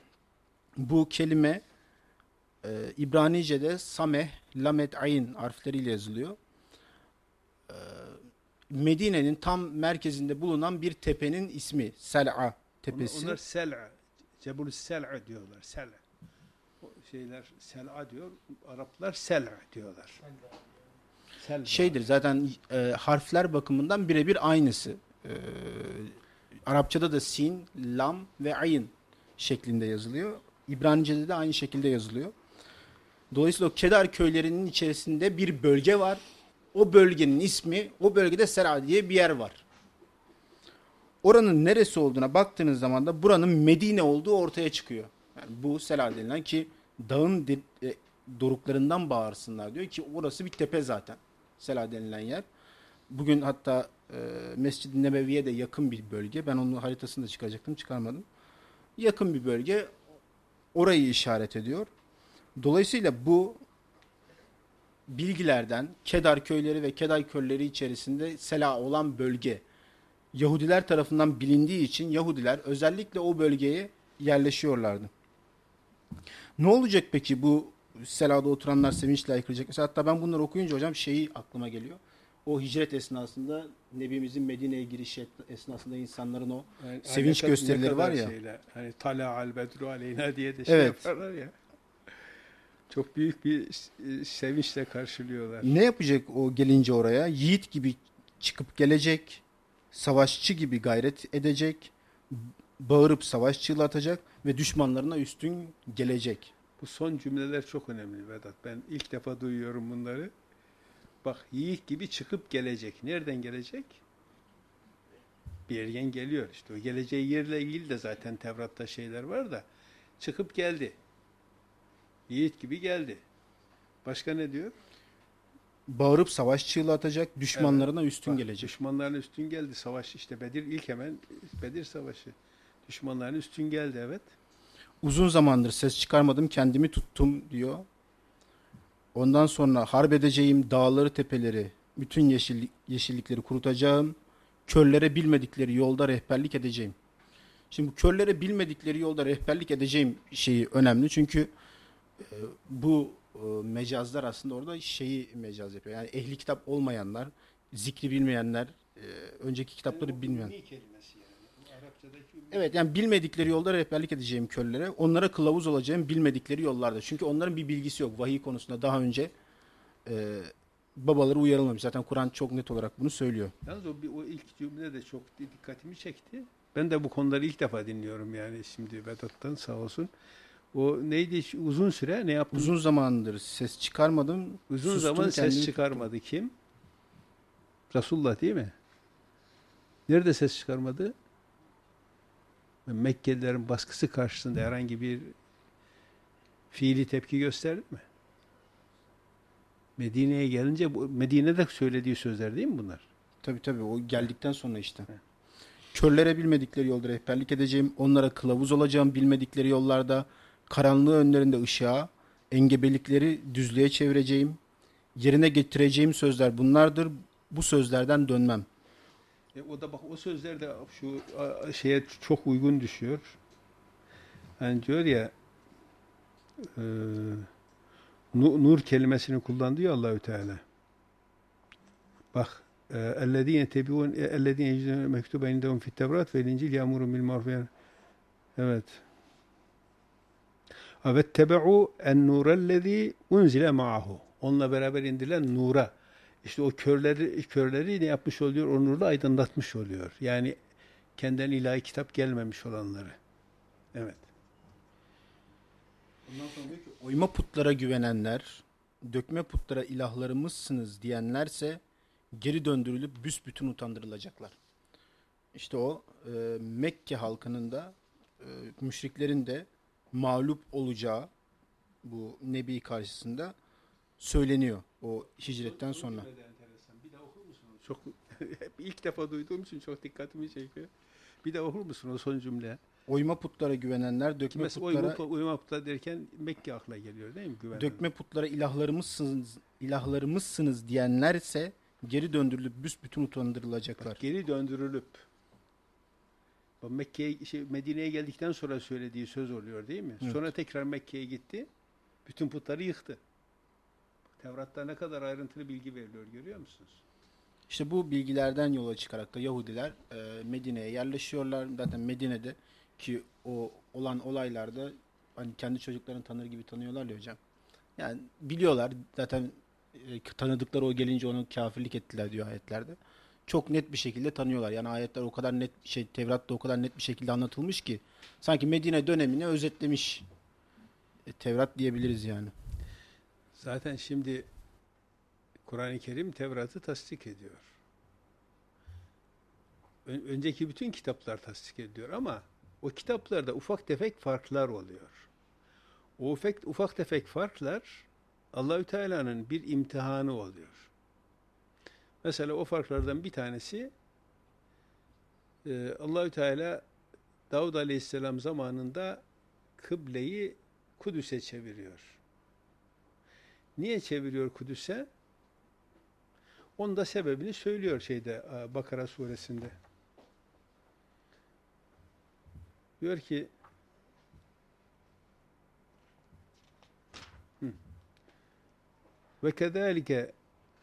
bu kelime e, İbranice'de Sameh, Lamet, Ayn harfleriyle yazılıyor. Ee, Medine'nin tam merkezinde bulunan bir tepenin ismi Sel'a tepesi. Onlar, onlar Sel'a, Cebul Sel'a diyorlar. Sel'a. O şeyler Sel'a diyor. Araplar Sel'a diyorlar. Sel'a. Şeydir zaten e, harfler bakımından birebir aynısı. E, Arapçada da sin, lam ve ayn şeklinde yazılıyor. İbranice'de de aynı şekilde yazılıyor. Dolayısıyla o Kedar köylerinin içerisinde bir bölge var. O bölgenin ismi, o bölgede Sera diye bir yer var. oranın neresi olduğuna baktığınız zaman da buranın Medine olduğu ortaya çıkıyor. Yani bu Sela denilen ki dağın de, e, doruklarından bağırsınlar diyor ki orası bir tepe zaten. Sela denilen yer. Bugün hatta e, Mescid-i Nebevi'ye de yakın bir bölge. Ben onun haritasını da çıkaracaktım, çıkarmadım. Yakın bir bölge orayı işaret ediyor. Dolayısıyla bu bilgilerden Kedar köyleri ve Kedar köyleri içerisinde Sela olan bölge Yahudiler tarafından bilindiği için Yahudiler özellikle o bölgeye yerleşiyorlardı. Ne olacak peki bu Sela'da oturanlar sevinçle haykıracak? Mesela hatta ben bunları okuyunca hocam şeyi aklıma geliyor. O hicret esnasında Nebimizin Medine'ye girişi esnasında insanların o Yani, sevinç ne kadar- gösterileri ne kadar var ya. Şeyler, hani Tala al bedru aleyna diye de şey Evet. yaparlar ya. Çok büyük bir e, sevinçle karşılıyorlar. Ne yapacak o gelince oraya? Yiğit gibi çıkıp gelecek, savaşçı gibi gayret edecek, bağırıp savaş çığlığı atacak ve düşmanlarına üstün gelecek. Bu son cümleler çok önemli Vedat. Ben ilk defa duyuyorum bunları. Bak yiğit gibi çıkıp gelecek. Nereden gelecek? Bir yerden geliyor. İşte o geleceği yerle ilgili de zaten Tevrat'ta şeyler var da. Çıkıp geldi. Yiğit gibi geldi. Başka ne diyor? Bağırıp savaş çığlığı atacak, düşmanlarına üstün Bak, gelecek. düşmanların üstün geldi. Savaş işte Bedir ilk hemen Bedir Savaşı. Düşmanların üstün geldi evet. Uzun zamandır ses çıkarmadım, kendimi tuttum diyor. Ondan sonra harp edeceğim dağları, tepeleri, bütün yeşillik, yeşillikleri kurutacağım. Körlere bilmedikleri yolda rehberlik edeceğim. Şimdi bu körlere bilmedikleri yolda rehberlik edeceğim şeyi önemli. Çünkü e, bu e, mecazlar aslında orada şeyi mecaz yapıyor. Yani ehli kitap olmayanlar, zikri bilmeyenler, e, önceki kitapları bilmeyen. kelimesi yani. Arapçadaki Evet yani bilmedikleri yolda rehberlik edeceğim körlere. Onlara kılavuz olacağım bilmedikleri yollarda. Çünkü onların bir bilgisi yok. Vahiy konusunda daha önce e, babaları uyarılmamış. Zaten Kur'an çok net olarak bunu söylüyor. Yalnız o, bir, o ilk cümle de çok dikkatimi çekti. Ben de bu konuları ilk defa dinliyorum yani şimdi Vedat'tan sağ olsun. O neydi uzun süre ne yaptın? Uzun zamandır ses çıkarmadım. Uzun sustum, zaman ses kendimi çıkarmadı kim? Resulullah değil mi? Nerede ses çıkarmadı? Mekkelilerin baskısı karşısında herhangi bir fiili tepki gösterdi mi? Medine'ye gelince bu Medine'de söylediği sözler değil mi bunlar? Tabii tabii o geldikten sonra işte. Evet. Körlere bilmedikleri yolda rehberlik edeceğim. Onlara kılavuz olacağım bilmedikleri yollarda. Karanlığı önlerinde ışığa, engebelikleri düzlüğe çevireceğim. Yerine getireceğim sözler bunlardır. Bu sözlerden dönmem. E o da bak o sözler de şu a, şeye çok uygun düşüyor. Yani diyor ya e, nu- nur kelimesini kullandı ya Allahü Teala. Bak اَلَّذ۪ينَ تَبِعُونَ اَلَّذ۪ينَ يَجِدُونَ مَكْتُوبًا عِنْدَهُمْ فِي التَّوْرَاتِ وَالْاِنْجِيلِ يَأْمُرُهُمْ بِالْمَعْرُوفِ. Evet. وَاتَّبَعُوا النُّورَ الَّذ۪ي اُنْزِلَ مَعَهُ. Onunla beraber indirilen nura. İşte o körleri, körleri ne yapmış oluyor? O nurla aydınlatmış oluyor. Yani kendinden ilahi kitap gelmemiş olanları. Evet. Ondan sonra diyor ki oyma putlara güvenenler, dökme putlara ilahlarımızsınız diyenlerse geri döndürülüp büsbütün utandırılacaklar. İşte o e, Mekke halkının da e, müşriklerin de mağlup olacağı bu Nebi karşısında söyleniyor o hicretten sonra. Bir daha okur musun? Çok ilk defa duyduğum için çok dikkatimi çekiyor. Bir daha okur musun o son cümle? Oyma putlara güvenenler, dökme Mesela putlara uyuma, uyuma putlar derken Mekke akla geliyor değil mi? Güvenen. dökme putlara ilahlarımızsınız, ilahlarımızsınız diyenlerse geri döndürülüp büsbütün utandırılacaklar. Bak, geri döndürülüp bak, Mekke'ye şey, Medine'ye geldikten sonra söylediği söz oluyor değil mi? Evet. Sonra tekrar Mekke'ye gitti. Bütün putları yıktı. Tevrat'ta ne kadar ayrıntılı bilgi veriliyor görüyor musunuz? İşte bu bilgilerden yola çıkarak da Yahudiler e, Medine'ye yerleşiyorlar. Zaten Medine'de ki o olan olaylarda hani kendi çocuklarını tanır gibi tanıyorlar ya hocam. Yani biliyorlar zaten e, tanıdıkları o gelince onu kafirlik ettiler diyor ayetlerde. Çok net bir şekilde tanıyorlar. Yani ayetler o kadar net şey Tevrat'ta o kadar net bir şekilde anlatılmış ki sanki Medine dönemini özetlemiş e, Tevrat diyebiliriz yani. Zaten şimdi Kur'an-ı Kerim Tevrat'ı tasdik ediyor. Ö- önceki bütün kitaplar tasdik ediyor ama o kitaplarda ufak tefek farklar oluyor. O ufak, ufak tefek farklar Allahü Teala'nın bir imtihanı oluyor. Mesela o farklardan bir tanesi e, Allahü Teala Davud Aleyhisselam zamanında kıbleyi Kudüs'e çeviriyor. Niye çeviriyor Kudüs'e? Onun da sebebini söylüyor şeyde Bakara suresinde. Diyor ki ve kezalike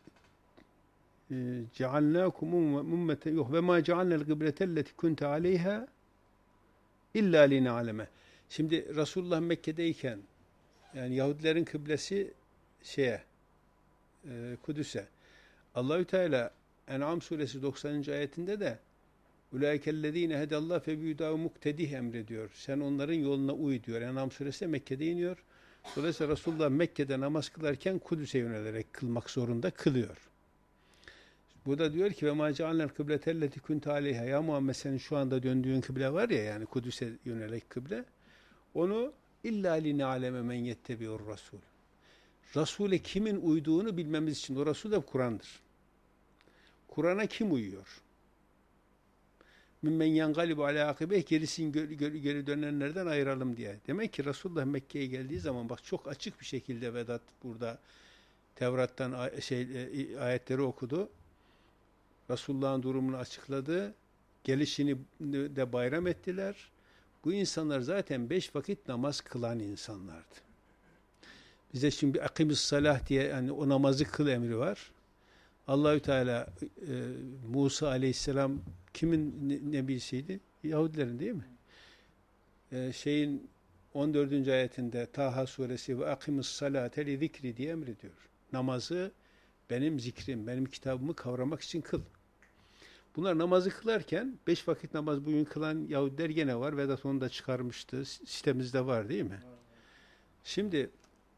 cealnakum ummeten yok ve ma cealna'l kıbletelleti kunte aleyha illa lina'leme. Şimdi Resulullah Mekke'deyken yani Yahudilerin kıblesi şeye e, Kudüs'e. Allahü Teala En'am suresi doksanıncı ayetinde de ulaikellezine hedallah fe bihudahu muktedih emrediyor. Sen onların yoluna uy diyor. En'am suresi de Mekke'de iniyor. Dolayısıyla Resulullah Mekke'de namaz kılarken Kudüs'e yönelerek kılmak zorunda kılıyor. Bu da diyor ki ve ma cealnel kıbletelleti kunte aleyha. Ya Muhammed senin şu anda döndüğün kıble var ya yani Kudüs'e yönelik kıble. Onu illa li aleme men yettebi'ur rasul. Resul'e kimin uyduğunu bilmemiz için o Resul de Kur'an'dır. Kur'an'a kim uyuyor? Mimmen yengalibu ala akibeh gerisin geri, geri, geri dönenlerden ayıralım diye. Demek ki Resulullah Mekke'ye geldiği zaman bak çok açık bir şekilde Vedat burada Tevrat'tan şey, ayetleri okudu. Resulullah'ın durumunu açıkladı. Gelişini de bayram ettiler. Bu insanlar zaten beş vakit namaz kılan insanlardı. Bize şimdi akimis salah diye yani o namazı kıl emri var. Allahü Teala e, Musa Aleyhisselam kimin nebisiydi? Yahudilerin değil mi? E, şeyin on dördüncü ayetinde Taha suresi ve akimis salate li zikri diye emrediyor. Namazı benim zikrim, benim kitabımı kavramak için kıl. Bunlar namazı kılarken beş vakit namaz bugün kılan Yahudiler gene var. Vedat onu da çıkarmıştı. Sitemizde var değil mi? Şimdi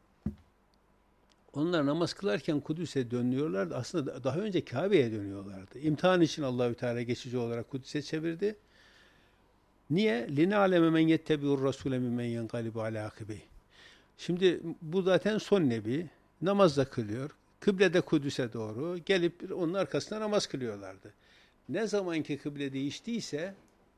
onlar namaz kılarken Kudüs'e dönüyorlardı. Aslında daha önce Kabe'ye dönüyorlardı. İmtihan için Allahü Teala geçici olarak Kudüs'e çevirdi. Niye? لِنَعْلَمَ مَنْ يَتَّبِعُ الرَّسُولَ مِمَّنْ يَنْقَلِبُ عَلَى عَقِبَيْهِ. Şimdi bu zaten son nebi. Namaz da kılıyor. Kıblede Kudüs'e doğru gelip onun arkasında namaz kılıyorlardı. Ne zamanki kıble değiştiyse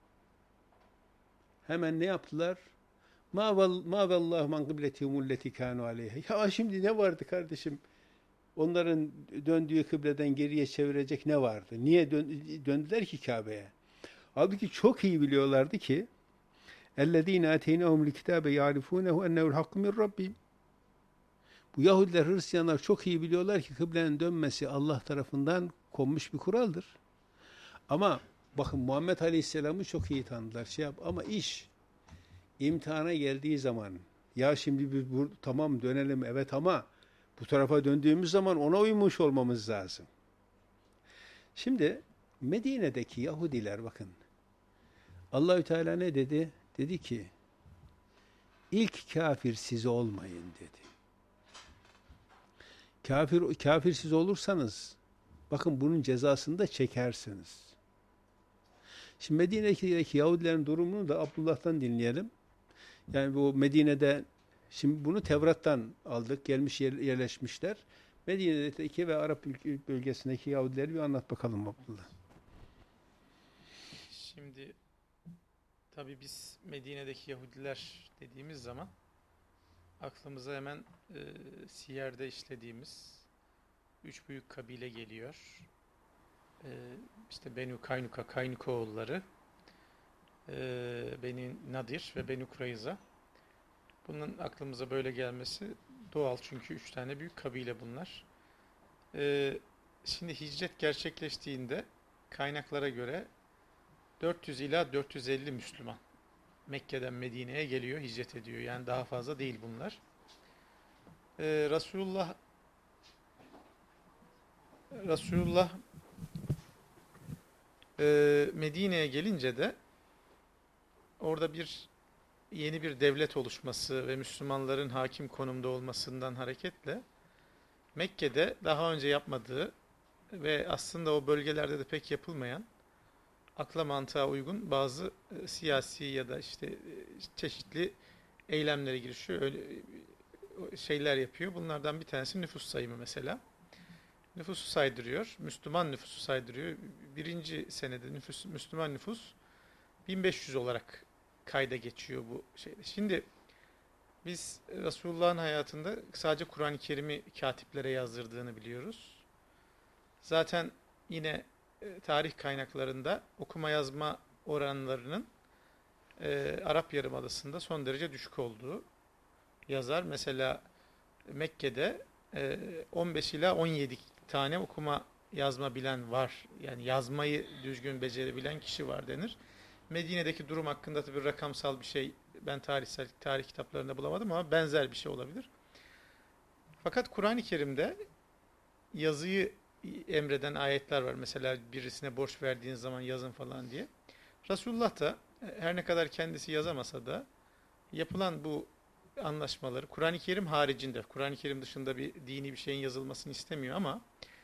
hemen ne yaptılar? Ma vallahu man kıbletihum alleti kanu aleyha. Ya şimdi ne vardı kardeşim? Onların döndüğü kıbleden geriye çevirecek ne vardı? Niye döndüler ki Kabe'ye? Halbuki çok iyi biliyorlardı ki اَلَّذ۪ينَ اَتَيْنَهُمُ الْكِتَابَ يَعْرِفُونَهُ اَنَّهُ الْحَقُّ مِنْ رَبِّهِمْ. Bu Yahudiler, Hristiyanlar çok iyi biliyorlar ki kıblenin dönmesi Allah tarafından konmuş bir kuraldır. Ama bakın Muhammed Aleyhisselam'ı çok iyi tanıdılar. Şey yap, ama iş imtihana geldiği zaman ya şimdi biz bu, tamam dönelim evet ama bu tarafa döndüğümüz zaman ona uymuş olmamız lazım. Şimdi Medine'deki Yahudiler bakın Allahü Teala ne dedi? Dedi ki ilk kafir siz olmayın dedi. Kafir kafir siz olursanız bakın bunun cezasını da çekersiniz. Şimdi Medine'deki Yahudilerin durumunu da Abdullah'tan dinleyelim. Yani bu Medine'de şimdi bunu Tevrat'tan aldık. Gelmiş yerleşmişler. Medine'deki ve Arap bölgesindeki Yahudileri bir anlat bakalım Abdullah. Şimdi tabii biz Medine'deki Yahudiler dediğimiz zaman aklımıza hemen e, Siyer'de işlediğimiz üç büyük kabile geliyor. E, işte Benu Kaynuka, Kaynukoğulları, e, Beni Nadir ve Benu Kurayza. Bunun aklımıza böyle gelmesi doğal çünkü üç tane büyük kabile bunlar. E, şimdi hicret gerçekleştiğinde kaynaklara göre dört yüz ila dört yüz elli Müslüman Mekke'den Medine'ye geliyor, hicret ediyor. Yani daha fazla değil bunlar. Ee, Resulullah Resulullah e, Medine'ye gelince de orada bir yeni bir devlet oluşması ve Müslümanların hakim konumda olmasından hareketle Mekke'de daha önce yapmadığı ve aslında o bölgelerde de pek yapılmayan akla mantığa uygun bazı e, siyasi ya da işte e, çeşitli eylemlere girişiyor. Öyle e, şeyler yapıyor. Bunlardan bir tanesi nüfus sayımı mesela. Nüfusu saydırıyor. Müslüman nüfusu saydırıyor. Birinci senede nüfus, Müslüman nüfus bin beş yüz olarak kayda geçiyor bu şeyde. Şimdi biz Resulullah'ın hayatında sadece Kur'an-ı Kerim'i katiplere yazdırdığını biliyoruz. Zaten yine e, tarih kaynaklarında okuma yazma oranlarının e, Arap Yarımadası'nda son derece düşük olduğu yazar. Mesela Mekke'de e, on beş ila on yedi tane okuma yazma bilen var. Yani yazmayı düzgün becerebilen kişi var denir. Medine'deki durum hakkında tabii rakamsal bir şey ben tarihsel tarih kitaplarında bulamadım ama benzer bir şey olabilir. Fakat Kur'an-ı Kerim'de yazıyı emreden ayetler var. Mesela birisine borç verdiğin zaman yazın falan diye. Resulullah da her ne kadar kendisi yazamasa da yapılan bu anlaşmaları Kur'an-ı Kerim haricinde, Kur'an-ı Kerim dışında bir dini bir şeyin yazılmasını istemiyor ama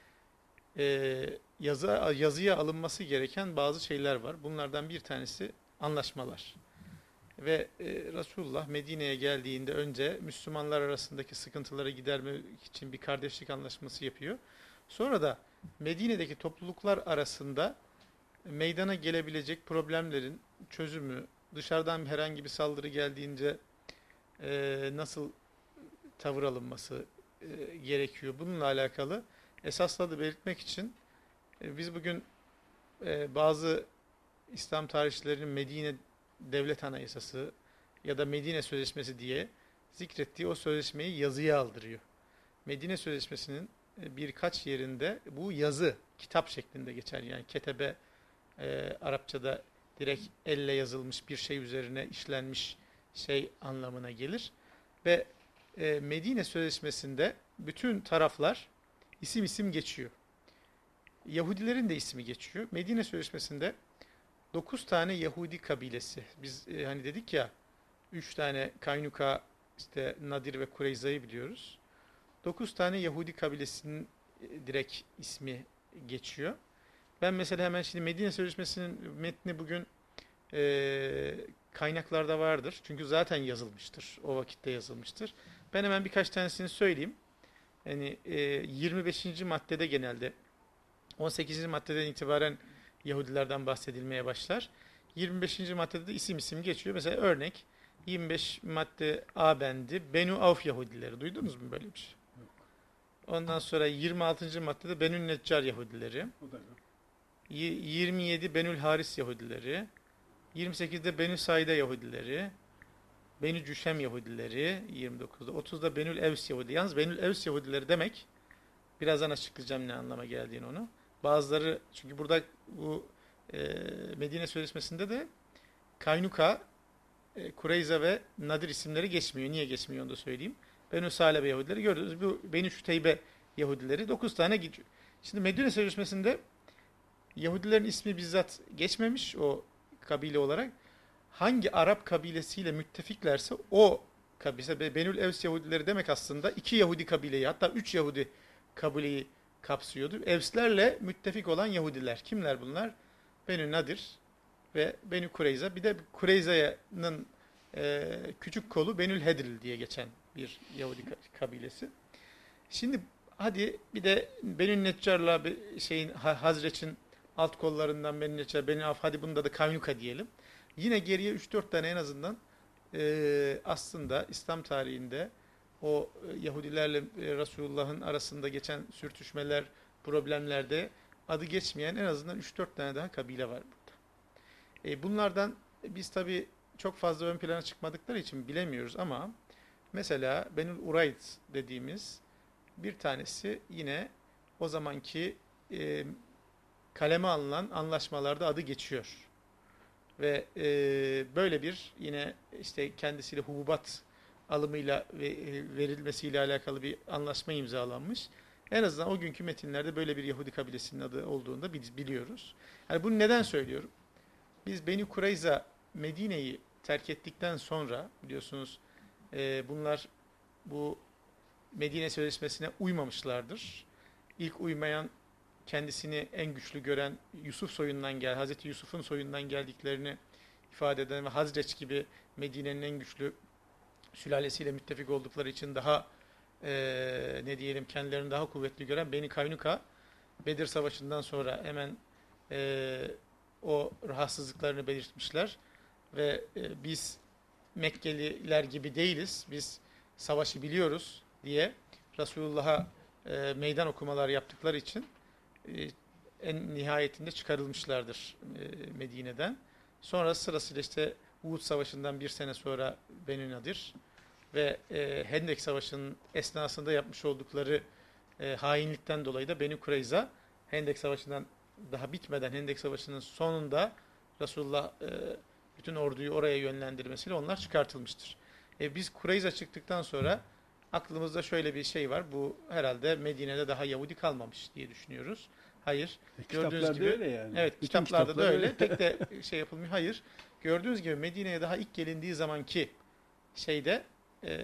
e, yazı, yazıya alınması gereken bazı şeyler var. Bunlardan bir tanesi anlaşmalar. Ve e, Resulullah Medine'ye geldiğinde önce Müslümanlar arasındaki sıkıntıları gidermek için bir kardeşlik anlaşması yapıyor. Sonra da Medine'deki topluluklar arasında meydana gelebilecek problemlerin çözümü, dışarıdan herhangi bir saldırı geldiğince e, nasıl tavır alınması e, gerekiyor. Bununla alakalı esasları belirtmek için e, biz bugün e, bazı İslam tarihçilerinin Medine Devlet Anayasası ya da Medine Sözleşmesi diye zikrettiği o sözleşmeyi yazıya aldırıyor. Medine Sözleşmesi'nin e, birkaç yerinde bu yazı, kitap şeklinde geçer. Yani ketebe e, Arapçada direkt elle yazılmış bir şey üzerine işlenmiş şey anlamına gelir. Ve e, Medine Sözleşmesi'nde bütün taraflar isim isim geçiyor. Yahudilerin de ismi geçiyor. Medine Sözleşmesi'nde dokuz tane Yahudi kabilesi. Biz e, hani dedik ya üç tane Kaynuka, işte Nadir ve Kureyza'yı biliyoruz. dokuz tane Yahudi kabilesinin e, direkt ismi geçiyor. Ben mesela hemen şimdi Medine Sözleşmesi'nin metni bugün e, kaynaklarda vardır. Çünkü zaten yazılmıştır. O vakitte yazılmıştır. Ben hemen birkaç tanesini söyleyeyim. Yani e, yirmi beşinci maddede genelde on sekizinci maddeden itibaren Yahudilerden bahsedilmeye başlar. yirmi beşinci maddede de isim isim geçiyor. Mesela örnek yirmi beş madde A bendi. Benu Avf Yahudileri. Duydunuz mu böyle bir şey? Ondan sonra yirmi altıncı maddede Benül Neccar Yahudileri. yirmi yedi Benül Haris Yahudileri. yirmi sekizde Benül Saide Yahudileri. Benül Cüşem Yahudileri. yirmi dokuzda. otuzda Benül Evs Yahudileri. Yalnız Benül Evs Yahudileri demek, birazdan açıklayacağım ne anlama geldiğini onu. Bazıları, çünkü burada bu e, Medine Sözleşmesi'nde de Kaynuka, e, Kureyza ve Nadir isimleri geçmiyor. Niye geçmiyor onu da söyleyeyim. Benü Salebe Yahudileri gördünüz. Bu Benü Şuteybe Yahudileri dokuz tane gidiyor. Şimdi Medine Sözleşmesi'nde Yahudilerin ismi bizzat geçmemiş o kabile olarak. Hangi Arap kabilesiyle müttefiklerse o kabile, Benül Evs Yahudileri demek aslında iki Yahudi kabileyi, hatta üç Yahudi kabileyi kapsıyordu. Evslerle müttefik olan Yahudiler. Kimler bunlar? Benü Nadir ve Benü Kureyza. Bir de Kureyza'nın e, küçük kolu Benül Hedril diye geçen bir Yahudi kabilesi. Şimdi hadi bir de Benü Neccar'la şeyin Hazreç'in alt kollarından Benü Neccar, Benü Avf, hadi bunda da Kaynuka diyelim. Yine geriye üç dört tane en azından e, aslında İslam tarihinde o Yahudilerle Resulullah'ın arasında geçen sürtüşmeler, problemlerde adı geçmeyen en azından üç dört tane daha kabile var burada. E, bunlardan biz tabii çok fazla ön plana çıkmadıkları için bilemiyoruz ama mesela Benül Urayt dediğimiz bir tanesi yine o zamanki e, kaleme alınan anlaşmalarda adı geçiyor. Ve e, böyle bir yine işte kendisiyle hububat alımıyla ve verilmesiyle alakalı bir anlaşma imzalanmış. En azından o günkü metinlerde böyle bir Yahudi kabilesinin adı olduğunu da biz biliyoruz. Yani bunu neden söylüyorum? Biz Beni Kureyza Medine'yi terk ettikten sonra biliyorsunuz e, bunlar bu Medine Sözleşmesi'ne uymamışlardır. İlk uymayan kendisini en güçlü gören Yusuf soyundan gel, Hazreti Yusuf'un soyundan geldiklerini ifade eden ve Hazreç gibi Medine'nin en güçlü sülalesiyle müttefik oldukları için daha e, ne diyelim kendilerini daha kuvvetli gören Beni Kaynuka Bedir Savaşı'ndan sonra hemen e, o rahatsızlıklarını belirtmişler ve e, biz Mekkeliler gibi değiliz, biz savaşı biliyoruz diye Resulullah'a e, meydan okumalar yaptıkları için e, en nihayetinde çıkarılmışlardır e, Medine'den. Sonra sırasıyla işte Uhud Savaşı'ndan bir sene sonra Beni Nadir ve e, Hendek Savaşı'nın esnasında yapmış oldukları e, hainlikten dolayı da Beni Kureyza Hendek Savaşı'ndan daha bitmeden Hendek Savaşı'nın sonunda Resulullah e, bütün orduyu oraya yönlendirmesiyle onlar çıkartılmıştır. E, biz Kureyza çıktıktan sonra aklımızda şöyle bir şey var. Bu herhalde Medine'de daha Yahudi kalmamış diye düşünüyoruz. Hayır. E, Gördüğünüz kitaplarda gibi öyle yani. evet, Bütün kitaplarda da kitaplar öyle. Pek de şey yapılmıyor. Hayır. Gördüğünüz gibi Medine'ye daha ilk gelindiği zamanki şeyde e,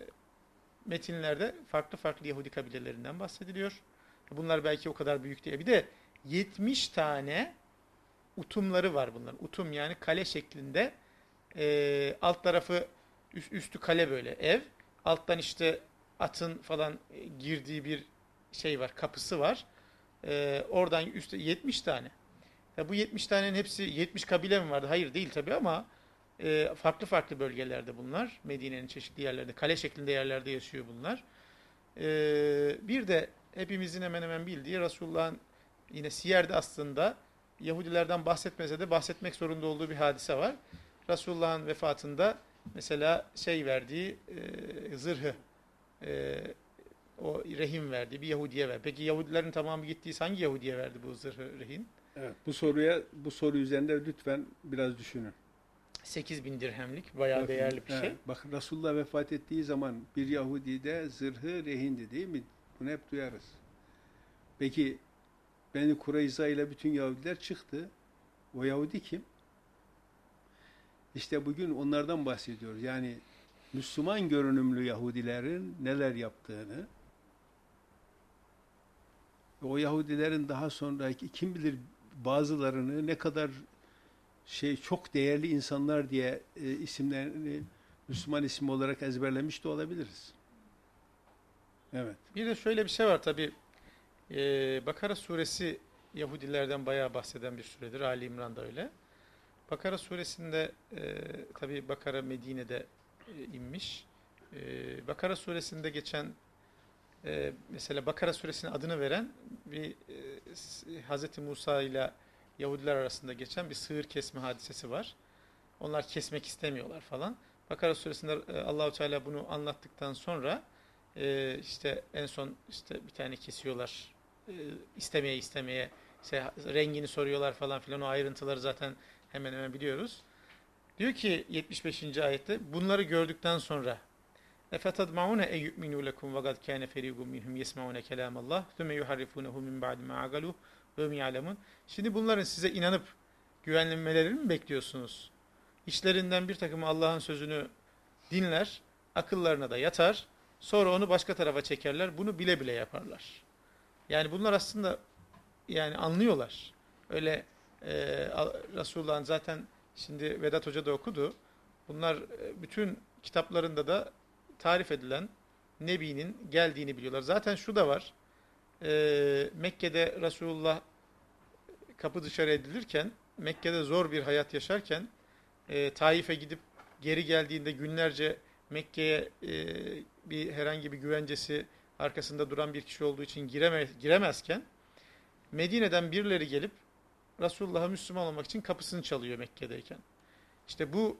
metinlerde farklı farklı Yahudi kabilelerinden bahsediliyor. Bunlar belki o kadar büyük değil. Bir de yetmiş tane utumları var bunların. Utum yani kale şeklinde. E, alt tarafı üst, üstü kale böyle ev. Alttan işte atın falan girdiği bir şey var. Kapısı var. E, oradan üstte yetmiş tane. Ya bu yetmiş tanenin hepsi yetmiş kabile mi vardı? Hayır değil tabii ama e, farklı farklı bölgelerde bunlar. Medine'nin çeşitli yerlerinde, kale şeklinde yerlerde yaşıyor bunlar. E, bir de hepimizin hemen hemen bildiği Resulullah'ın yine Siyer'de aslında Yahudilerden bahsetmese de bahsetmek zorunda olduğu bir hadise var. Resulullah'ın vefatında mesela şey verdiği e, zırhı e, o rehin verdiği bir Yahudi'ye ver. Peki Yahudilerin tamamı gittiyse hangi Yahudi'ye verdi bu zırhı rehin? Evet, bu soruya bu soru üzerinde lütfen biraz düşünün. sekiz bin dirhemlik bayağı Bakın, değerli bir evet, şey. bakın Resulullah vefat ettiği zaman bir Yahudi'de zırhı rehindi değil mi? Bunu hep duyarız. Peki Beni Kureyza ile bütün Yahudiler çıktı. O Yahudi kim? İşte bugün onlardan bahsediyoruz. Yani Müslüman görünümlü Yahudilerin neler yaptığını, o Yahudilerin daha sonraki kim bilir bazılarını ne kadar şey çok değerli insanlar diye e, isimlerini Müslüman ismi olarak ezberlemiş de olabiliriz. Evet. Bir de şöyle bir şey var tabi. Ee, Bakara suresi Yahudilerden bayağı bahseden bir suredir. Ali İmran da öyle. Bakara suresinde e, tabi Bakara Medine'de e, inmiş. E, Bakara suresinde geçen e, mesela Bakara suresinin adını veren bir e, Hz. Musa ile Yahudiler arasında geçen bir sığır kesme hadisesi var. Onlar kesmek istemiyorlar falan. Bakara suresinde e, Allahu Teala bunu anlattıktan sonra e, işte en son işte bir tane kesiyorlar. E, istemeye istemeye işte rengini soruyorlar falan filan, o ayrıntıları zaten hemen hemen biliyoruz. Diyor ki yetmiş beşinci ayette bunları gördükten sonra اَفَتَدْمَعُونَ اَيُّؤْمِنُوا لَكُمْ وَقَدْ كَانَ فَرِيقٌ مِنْهُمْ يَسْمَعُونَ كَلَامَ اللّٰهِ ثُمَّ يُحَرِّفُونَهُ مِنْ بَعْدِ مَا عَقَلُوهُ وَهُمْ يَعْلَمُونَ. Şimdi bunların size inanıp güvenmelerini mi bekliyorsunuz? İşlerinden bir takımı Allah'ın sözünü dinler, akıllarına da yatar, sonra onu başka tarafa çekerler, bunu bile bile yaparlar. Yani bunlar aslında yani anlıyorlar. Öyle e, Resulullah'ın zaten şimdi Vedat Hoca da okudu. Bunlar e, bütün kitaplarında da tarif edilen Nebi'nin geldiğini biliyorlar. Zaten şu da var. E, Mekke'de Resulullah kapı dışarı edilirken, Mekke'de zor bir hayat yaşarken, e, Taif'e gidip geri geldiğinde günlerce Mekke'ye e, bir herhangi bir güvencesi arkasında duran bir kişi olduğu için giremez, giremezken, Medine'den birileri gelip Resulullah'a Müslüman olmak için kapısını çalıyor Mekke'deyken. İşte bu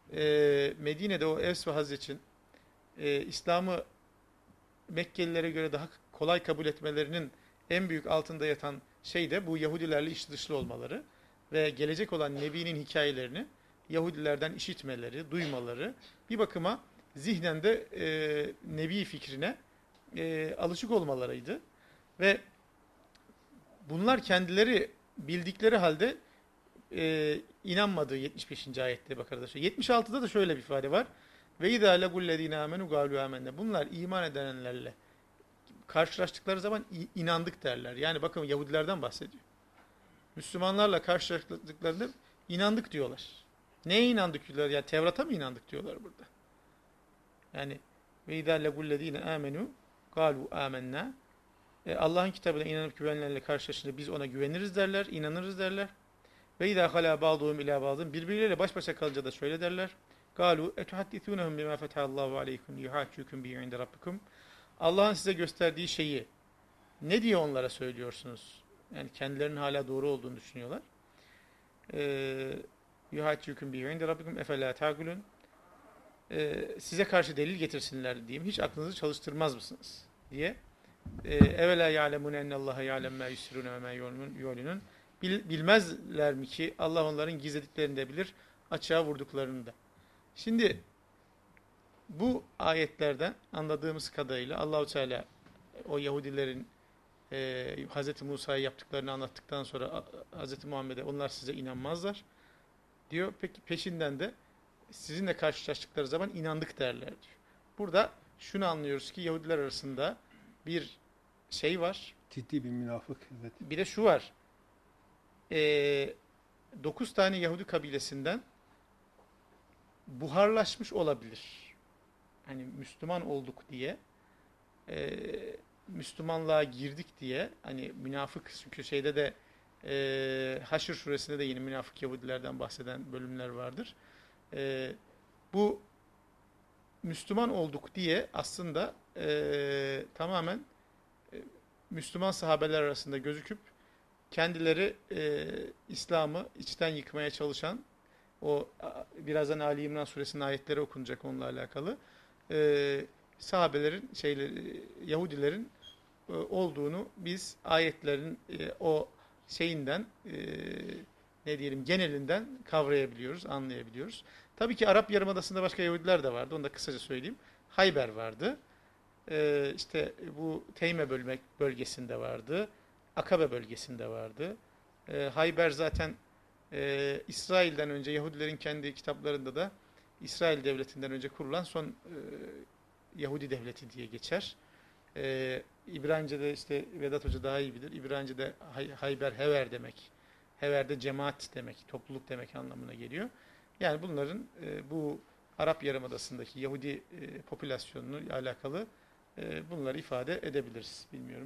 e, Medine'de o Evs ve Hazreç'in e, İslam'ı Mekkelilere göre daha kolay kabul etmelerinin en büyük altında yatan şey de bu Yahudilerle içli dışlı olmaları ve gelecek olan Nebi'nin hikayelerini Yahudilerden işitmeleri, duymaları, bir bakıma zihnen de e, Nebi fikrine e, alışık olmalarıydı. Ve bunlar kendileri bildikleri halde e, inanmadığı yetmiş beşinci ayette Bakara'da. yetmiş altıda da şöyle bir ifade var. Ve izâ legullezîne âmenû gâlû âmennâ. Bunlar iman edenlerle karşılaştıkları zaman inandık derler. Yani bakın Yahudilerden bahsediyor. Müslümanlarla karşılaştıklarında inandık diyorlar. Neye inandık diyorlar? Yani Tevrat'a mı inandık diyorlar burada. Yani ve idâ legullezîne âmenû gâlû âmennâ. Allah'ın kitabına inanıp güvenenlerle karşılaşınca biz ona güveniriz derler, inanırız derler. Ve idâ halâ bâduhum ilâ bâdın. Birbirleriyle baş başa kalınca da şöyle derler. Gâlû etuhaddithûnehum bimâ fethallâhu aleykum yuhâkûküm bihi inde rabbikum. Allah'ın size gösterdiği şeyi ne diye onlara söylüyorsunuz? Yani kendilerinin hala doğru olduğunu düşünüyorlar. Yuhâkûküm bihi inde rabbikum efelâ ta'gulûn. Size karşı delil getirsinler diyeyim. Hiç aklınızı çalıştırmaz mısınız? Diye. Evela ya'lemun ennallaha ya'lem ma yusirrun ve ma yu'linun. Bilmezler mi ki Allah onların gizlediklerini de bilir, açığa vurduklarını da. Şimdi bu ayetlerden anladığımız kadarıyla Allahu Teala o Yahudilerin e, Hz. Musa'ya yaptıklarını anlattıktan sonra Hz. Muhammed'e onlar size inanmazlar diyor. Peki peşinden de sizinle karşılaştıkları zaman inandık derler diyor. Burada şunu anlıyoruz ki Yahudiler arasında bir şey var. Ciddi bir münafık. Evet. Bir de şu var. Ee, dokuz tane Yahudi kabilesinden buharlaşmış olabilir. Hani Müslüman olduk diye, e, Müslümanlığa girdik diye, hani münafık, çünkü şeyde de e, Haşr suresinde de yine münafık Yahudilerden bahseden bölümler vardır. E, bu Müslüman olduk diye aslında e, tamamen e, Müslüman sahabeler arasında gözüküp kendileri e, İslam'ı içten yıkmaya çalışan, o birazdan Ali İmran suresinin ayetleri okunacak onunla alakalı, e, sahabelerin, şeyleri, Yahudilerin e, olduğunu biz ayetlerin e, o şeyinden, e, ne diyelim, genelinden kavrayabiliyoruz, anlayabiliyoruz. Tabii ki Arap Yarımadası'nda başka Yahudiler de vardı. Onu da kısaca söyleyeyim. Hayber vardı. Ee, işte bu Teyme bölgesinde vardı. Akabe bölgesinde vardı. Ee, Hayber zaten e, İsrail'den önce, Yahudilerin kendi kitaplarında da İsrail devletinden önce kurulan son e, Yahudi devleti diye geçer. Ee, İbranice'de işte Vedat Hoca daha iyi bilir. İbranice'de Hay Hayber Hever demek. Hever'de cemaat demek, topluluk demek anlamına geliyor. Yani bunların e, bu Arap Yarımadası'ndaki Yahudi e, popülasyonuyla alakalı e, bunları ifade edebiliriz. Bilmiyorum.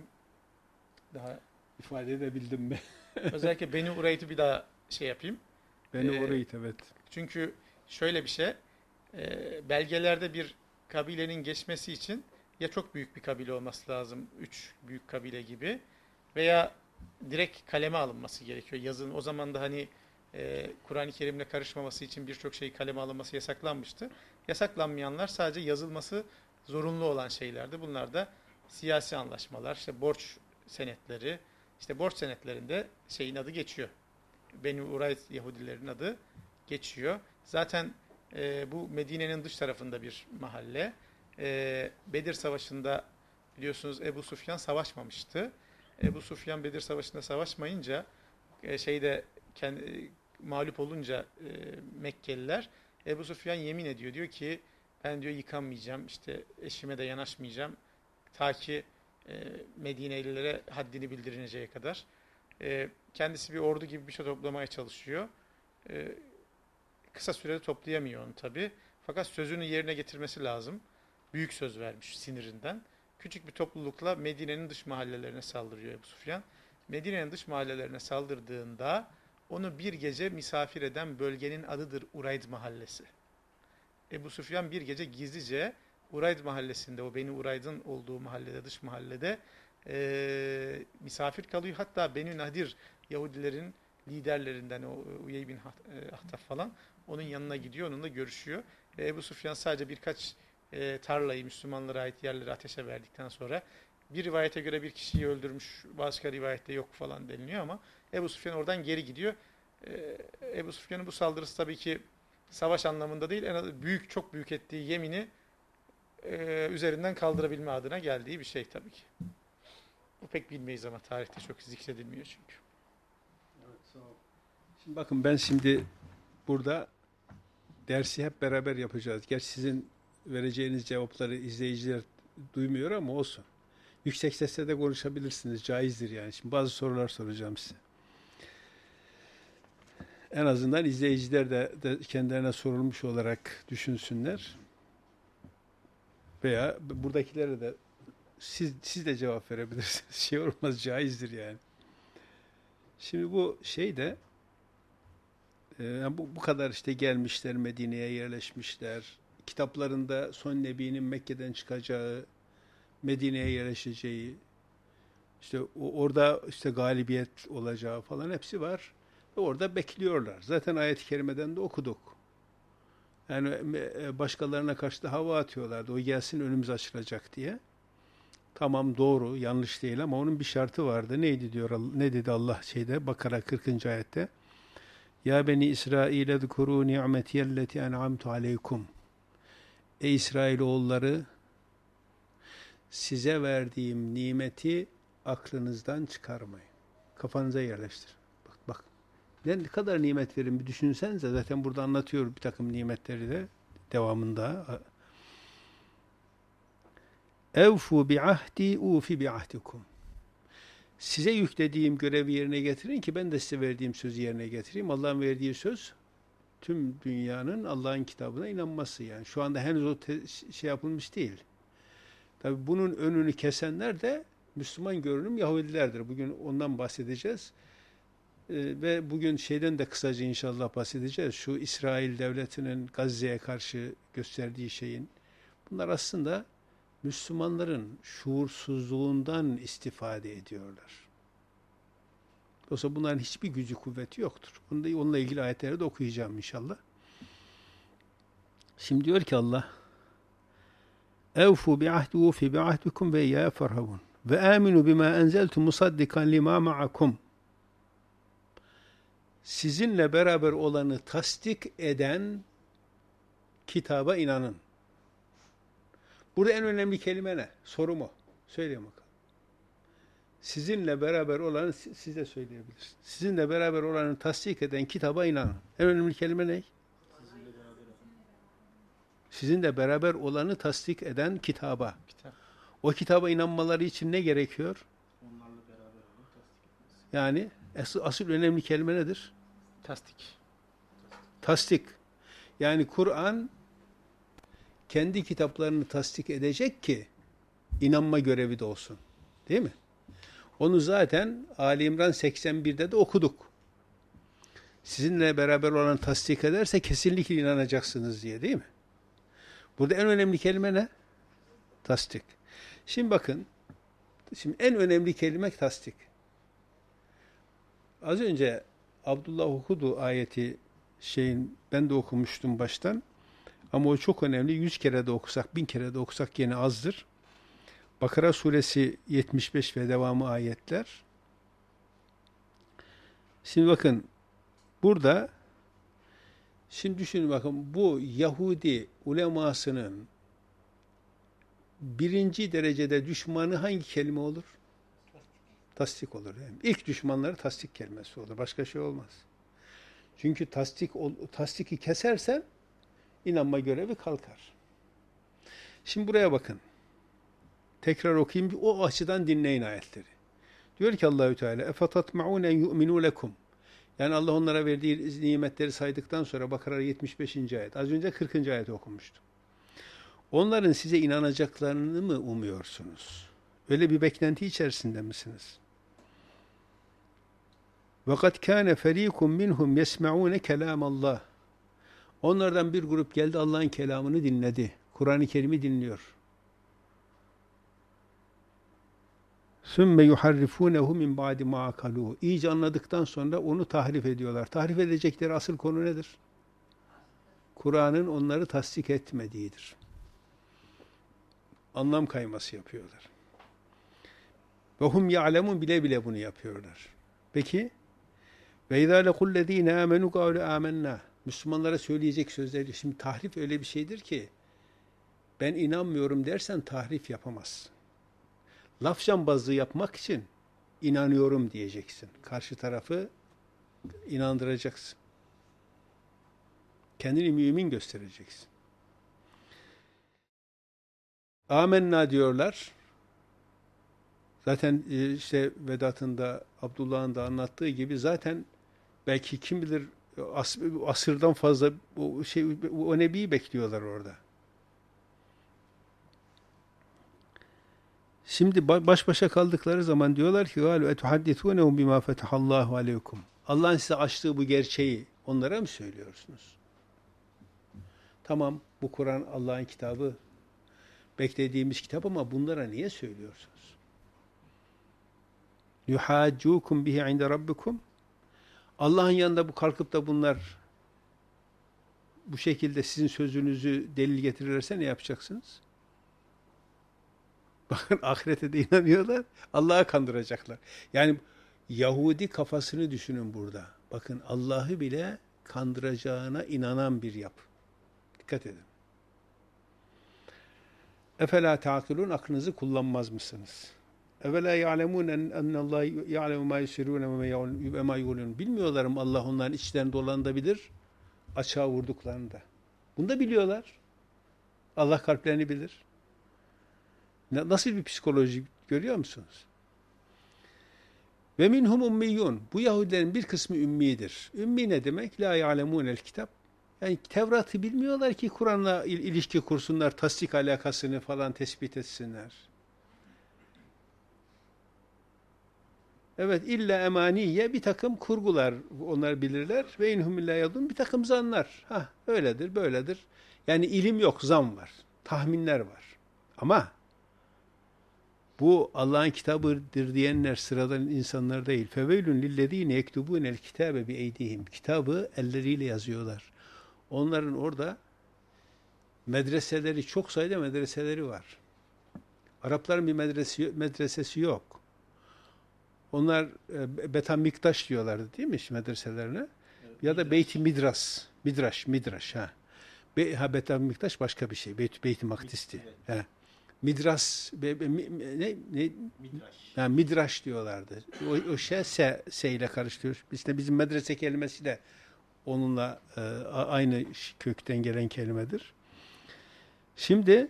Daha ifade edebildim mi? özellikle Beni Ureyt'i bir daha şey yapayım. Beni ee, Ureyt, evet. Çünkü şöyle bir şey, e, belgelerde bir kabilenin geçmesi için ya çok büyük bir kabile olması lazım, üç büyük kabile gibi, veya direkt kaleme alınması gerekiyor. Yazın o zaman da hani e, Kur'an-ı Kerim'le karışmaması için birçok şey kaleme alınması yasaklanmıştı. Yasaklanmayanlar sadece yazılması zorunlu olan şeylerdi. Bunlar da siyasi anlaşmalar, işte borç senetleri, işte borç senetlerinde şeyin adı geçiyor. Beni Urayt Yahudilerin adı geçiyor. Zaten e, bu Medine'nin dış tarafında bir mahalle. E, Bedir Savaşı'nda biliyorsunuz Ebu Sufyan savaşmamıştı. Ebu Sufyan Bedir Savaşı'nda savaşmayınca, e, şeyde kendi, e, mağlup olunca e, Mekkeliler, Ebu Sufyan yemin ediyor. Diyor ki ben diyor yıkanmayacağım, işte eşime de yanaşmayacağım ta ki e, Medinelilere haddini bildirinceye kadar. E, kendisi bir ordu gibi bir şey toplamaya çalışıyor. E, kısa sürede toplayamıyor onu tabi. Fakat sözünü yerine getirmesi lazım. Büyük söz vermiş sinirinden. Küçük bir toplulukla Medine'nin dış mahallelerine saldırıyor Ebu Sufyan. Medine'nin dış mahallelerine saldırdığında onu bir gece misafir eden bölgenin adıdır Urayd Mahallesi. Ebu Sufyan bir gece gizlice Urayd Mahallesi'nde, o Beni Urayd'ın olduğu mahallede, dış mahallede e, misafir kalıyor. Hatta Beni Nadir Yahudilerin liderlerinden, o Uyey bin Ahtaf falan, onun yanına gidiyor, onunla görüşüyor. Ve Ebu Sufyan sadece birkaç e, tarlayı, Müslümanlara ait yerleri ateşe verdikten sonra, bir rivayete göre bir kişiyi öldürmüş, başka rivayette yok falan deniliyor ama Ebu Sufyan oradan geri gidiyor. E, Ebu Sufyan'ın bu saldırısı tabii ki savaş anlamında değil, en az büyük, çok büyük ettiği yemini e, üzerinden kaldırabilme adına geldiği bir şey tabii ki. Bu pek bilmeyiz ama tarihte çok zikredilmiyor çünkü. Evet, sağ ol. Şimdi bakın, ben şimdi burada dersi hep beraber yapacağız. Gerçi sizin vereceğiniz cevapları izleyiciler duymuyor ama olsun. Yüksek sesle de konuşabilirsiniz. Caizdir yani. Şimdi bazı sorular soracağım size. En azından izleyiciler de, de kendilerine sorulmuş olarak düşünsünler. Veya buradakilere de siz, siz de cevap verebilirsiniz. Şey olmaz, caizdir yani. Şimdi bu şey de e, bu, bu kadar işte gelmişler, Medine'ye yerleşmişler. Kitaplarında son Nebi'nin Mekke'den çıkacağı, Medine'ye yerleşeceği, işte o, orada işte galibiyet olacağı falan hepsi var. Ve orada bekliyorlar. Zaten ayet-i kerimeden de okuduk. Yani başkalarına karşı da hava atıyorlardı. O gelsin önümüz açılacak diye. Tamam, doğru, yanlış değil ama onun bir şartı vardı. Neydi diyor, ne dedi Allah şeyde Bakara kırkıncı ayette? Ya beni İsrail zkuru ni'metiyelleti en'amtu aleykum. Ey İsrailoğulları, size verdiğim nimeti aklınızdan çıkarmayın. Kafanıza yerleştir. Bak bak. Ne kadar nimet verin bir düşünsenize. Zaten burada anlatıyor bir takım nimetleri de devamında. Evfu bi ahdi ufi bi ahdikum. Size yüklediğim görevi yerine getirin ki ben de size verdiğim sözü yerine getireyim. Allah'ın verdiği söz tüm dünyanın Allah'ın kitabına inanması yani. Şu anda henüz o te- şey yapılmış değil. Tabii bunun önünü kesenler de Müslüman görünüm Yahudilerdir. Bugün ondan bahsedeceğiz. Ee, ve bugün şeyden de kısaca inşallah bahsedeceğiz. Şu İsrail devletinin Gazze'ye karşı gösterdiği şeyin. Bunlar aslında Müslümanların şuursuzluğundan istifade ediyorlar. Yoksa bunların hiçbir gücü kuvveti yoktur. Bunu da, onunla ilgili ayetleri de okuyacağım inşallah. Şimdi diyor ki Allah Evfu bi ahdi ufi bi ahdikum ve ya farhavun ve aminu bima enzeltu musaddikan lima ma'akum. Sizinle beraber olanı tasdik eden kitaba inanın. Burada en önemli kelime ne? Soru mu? Söyleyin bakalım. Sizinle beraber olanı siz de söyleyebilirsiniz. Sizinle beraber olanı tasdik eden kitaba inanın. En önemli kelime ne? Sizinle beraber olanı tasdik eden kitaba. Kitap. O kitaba inanmaları için ne gerekiyor? Onlarla beraber olmak, tasdik etmesi. Yani asıl, asıl önemli kelime nedir? Tasdik. Tasdik. Yani Kur'an kendi kitaplarını tasdik edecek ki inanma görevi de olsun. Değil mi? Onu zaten Ali İmran seksen birde de okuduk. Sizinle beraber olan tasdik ederse kesinlikle inanacaksınız diye, değil mi? Burada en önemli kelime ne? Tasdik. Şimdi bakın, şimdi en önemli kelime tasdik. Az önce Abdullah okudu ayeti şeyin, ben de okumuştum baştan. Ama o çok önemli. Yüz kere de okusak, bin kere de okusak yine azdır. Bakara suresi yetmiş beş ve devamı ayetler. Şimdi bakın, burada şimdi düşünün bakın, bu Yahudi ulemasının birinci derecede düşmanı hangi kelime olur? Tasdik olur. Yani İlk düşmanları tasdik kelimesi olur. Başka şey olmaz. Çünkü tasdik tasdiki kesersen inanma görevi kalkar. Şimdi buraya bakın. Tekrar okuyayım. O açıdan dinleyin ayetleri. Diyor ki Allahü Teala: "Efatatma'un en yu'minu lekum." Yani Allah onlara verdiği nimetleri saydıktan sonra Bakara yetmiş beşinci ayet. Az önce kırkıncı ayeti okumuştum. Onların size inanacaklarını mı umuyorsunuz? Öyle bir beklenti içerisinde misiniz? وَقَدْ كَانَ فَر۪يكُمْ مِنْهُمْ يَسْمَعُونَ كَلَامَ اللّٰهِ Onlardan bir grup geldi, Allah'ın kelamını dinledi. Kur'an-ı Kerim'i dinliyor. ثُمَّ يُحَرِّفُونَهُ مِنْ بَعْدِ مَا عَقَلُوهُ İyice anladıktan sonra onu tahrif ediyorlar. Tahrif edecekleri asıl konu nedir? Kur'an'ın onları tasdik etmediğidir. Anlam kayması yapıyorlar. وَهُمْ يَعْلَمُونَ Bile bile bunu yapıyorlar. Peki, وَاِذَا لَقُوا الَّذ۪ينَ آمَنُوا قَالُوا آمَنَّا Müslümanlara söyleyecek sözler. Şimdi tahrif öyle bir şeydir ki, ben inanmıyorum dersen tahrif yapamazsın. Laf cambazlığı yapmak için inanıyorum diyeceksin. Karşı tarafı inandıracaksın. Kendini mümin göstereceksin. Amenna diyorlar. Zaten e, işte Vedat'ın da Abdullah'ın da anlattığı gibi zaten belki kim bilir as, asırdan fazla o şey o nebiyi bekliyorlar orada. Şimdi baş başa kaldıkları zaman diyorlar ki galu etuhaddithunhum bima fetahallahu aleykum. Allah'ın size açtığı bu gerçeği onlara mı söylüyorsunuz? Tamam, bu Kur'an Allah'ın kitabı, beklediğimiz kitap ama bunlara niye söylüyorsunuz? Yuhaccukum bihi inde rabbikum. Allah'ın yanında bu kalkıp da bunlar bu şekilde sizin sözünüzü delil getirirlerse ne yapacaksınız? Bakın ahirete de inanıyorlar, Allah'a kandıracaklar. Yani Yahudi kafasını düşünün burada. Bakın Allah'ı bile kandıracağına inanan bir yapı. Dikkat edin. Efela ta'kilun, aklınızı kullanmaz mısınız? Evela ya'lemun ennallâh ya'lemu mâ yusirrûne ve mâ yulûn. Bilmiyorlar mı Allah onların içlerinde olanı da bilir, açığa vurduklarını da. Bunu da biliyorlar. Allah kalplerini bilir. Nasıl bir psikoloji görüyor musunuz? Ve minhum ummiyyun. Bu Yahudilerin bir kısmı ümmidir. Ümmi ne demek? La ya'lemûnel kitap. Yani Tevrat'ı bilmiyorlar ki Kur'an'la il ilişki kursunlar, tasdik alakasını falan tespit etsinler. Evet, illa emaniye, bir takım kurgular onlar bilirler. Ve inhum illa yadun, bir takım zanlar. Ha, öyledir, böyledir. Yani ilim yok, zan var. Tahminler var. Ama bu Allah'ın kitabıdır diyenler sıradan insanlar değil. Feveylün lillezîne yektubûnel kitâbe bi'eydihim. Kitabı elleriyle yazıyorlar. Onların orada medreseleri, çok sayıda medreseleri var. Arapların bir medresi, medresesi yok. Onlar e, Betamiktaş diyorlardı değil mi medreselerine? Evet, ya da Beyt-i Midras. Midraş, Midraş. Ha. Be, ha Betamiktaş başka bir şey. Beyt, Beyt-i Makdis'ti. Evet. Midras, be, be, mi, ne? ne? Midraş. Ha, Midraş diyorlardı. O, o şey se, se ile karıştırıyor. İşte bizim medrese kelimesi de onunla e, aynı kökten gelen kelimedir. Şimdi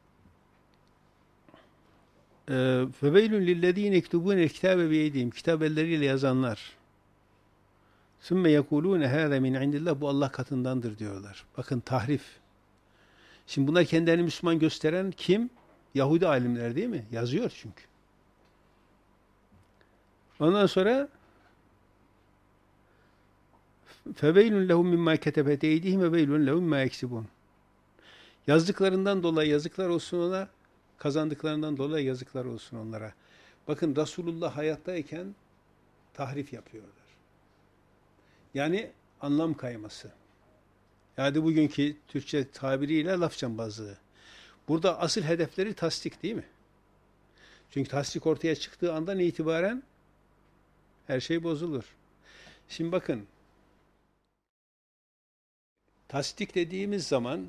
فَوَيْلٌ لِلَّذ۪ينَ يَكْتُبُونَ الْكِتَابَ بِيَيْدِهِمْ. Kitap elleriyle yazanlar. ثُمَّ يَقُولُونَ هَذَا مِنْ عِنْدِ اللّٰهِ. Bu Allah katındandır diyorlar. Bakın tahrif. Şimdi bunlar kendilerini Müslüman gösteren kim? Yahudi alimler değil mi? Yazıyor çünkü. Ondan sonra فَوَيْلٌ لَهُمْ مِمَّا كَتَبَتْ اَيْدِهِمْ وَوَيْلٌ لَهُمْ مَا يَكْسِبُونَ. Yazdıklarından dolayı yazıklar olsun ona, kazandıklarından dolayı yazıklar olsun onlara. Bakın Resulullah hayattayken tahrif yapıyorlar. Yani anlam kayması. Yani bugünkü Türkçe tabiriyle laf cambazlığı. Burada asıl hedefleri tasdik değil mi? Çünkü tasdik ortaya çıktığı andan itibaren her şey bozulur. Şimdi bakın, tasdik dediğimiz zaman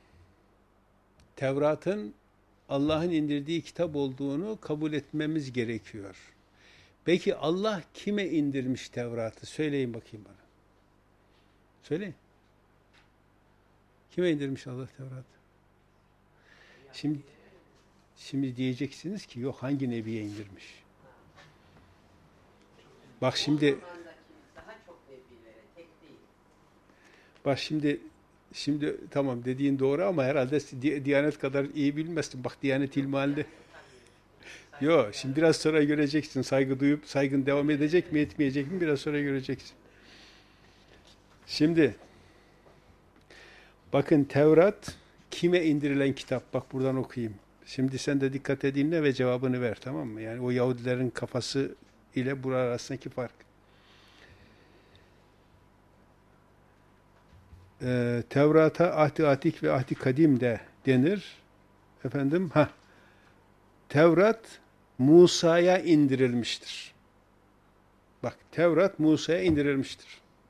Tevrat'ın Allah'ın indirdiği kitap olduğunu kabul etmemiz gerekiyor. Peki Allah kime indirmiş Tevrat'ı? Söyleyin bakayım bana. Söyleyin. Kime indirmiş Allah Tevrat'ı? Şimdi şimdi diyeceksiniz ki yok, hangi nebiye indirmiş? Bak şimdi Bak şimdi Şimdi tamam, dediğin doğru ama herhalde Diyanet kadar iyi bilmezsin. Bak Diyanet İlmihal'de. Yok, şimdi biraz sonra göreceksin. Saygı duyup saygın devam edecek mi etmeyecek mi biraz sonra göreceksin. Şimdi bakın, Tevrat kime indirilen kitap? Bak buradan okuyayım. Şimdi sen de dikkat edinle ve cevabını ver, tamam mı? Yani o Yahudilerin kafası ile bu arasındaki fark. Ee, Tevrat'a ahd-i atik ve ahd-i kadim de denir. Efendim, ha. Tevrat Musa'ya indirilmiştir. Bak, Tevrat Musa'ya indirilmiştir.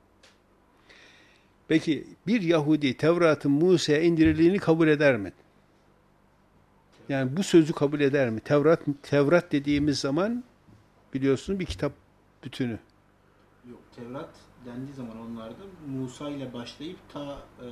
Peki bir Yahudi Tevrat'ın Musa'ya indirildiğini kabul eder mi? Yani bu sözü kabul eder mi? Tevrat Tevrat dediğimiz zaman biliyorsunuz bir kitap bütünü. Yok, Tevrat dendiği zaman onlarda Musa ile başlayıp ta e,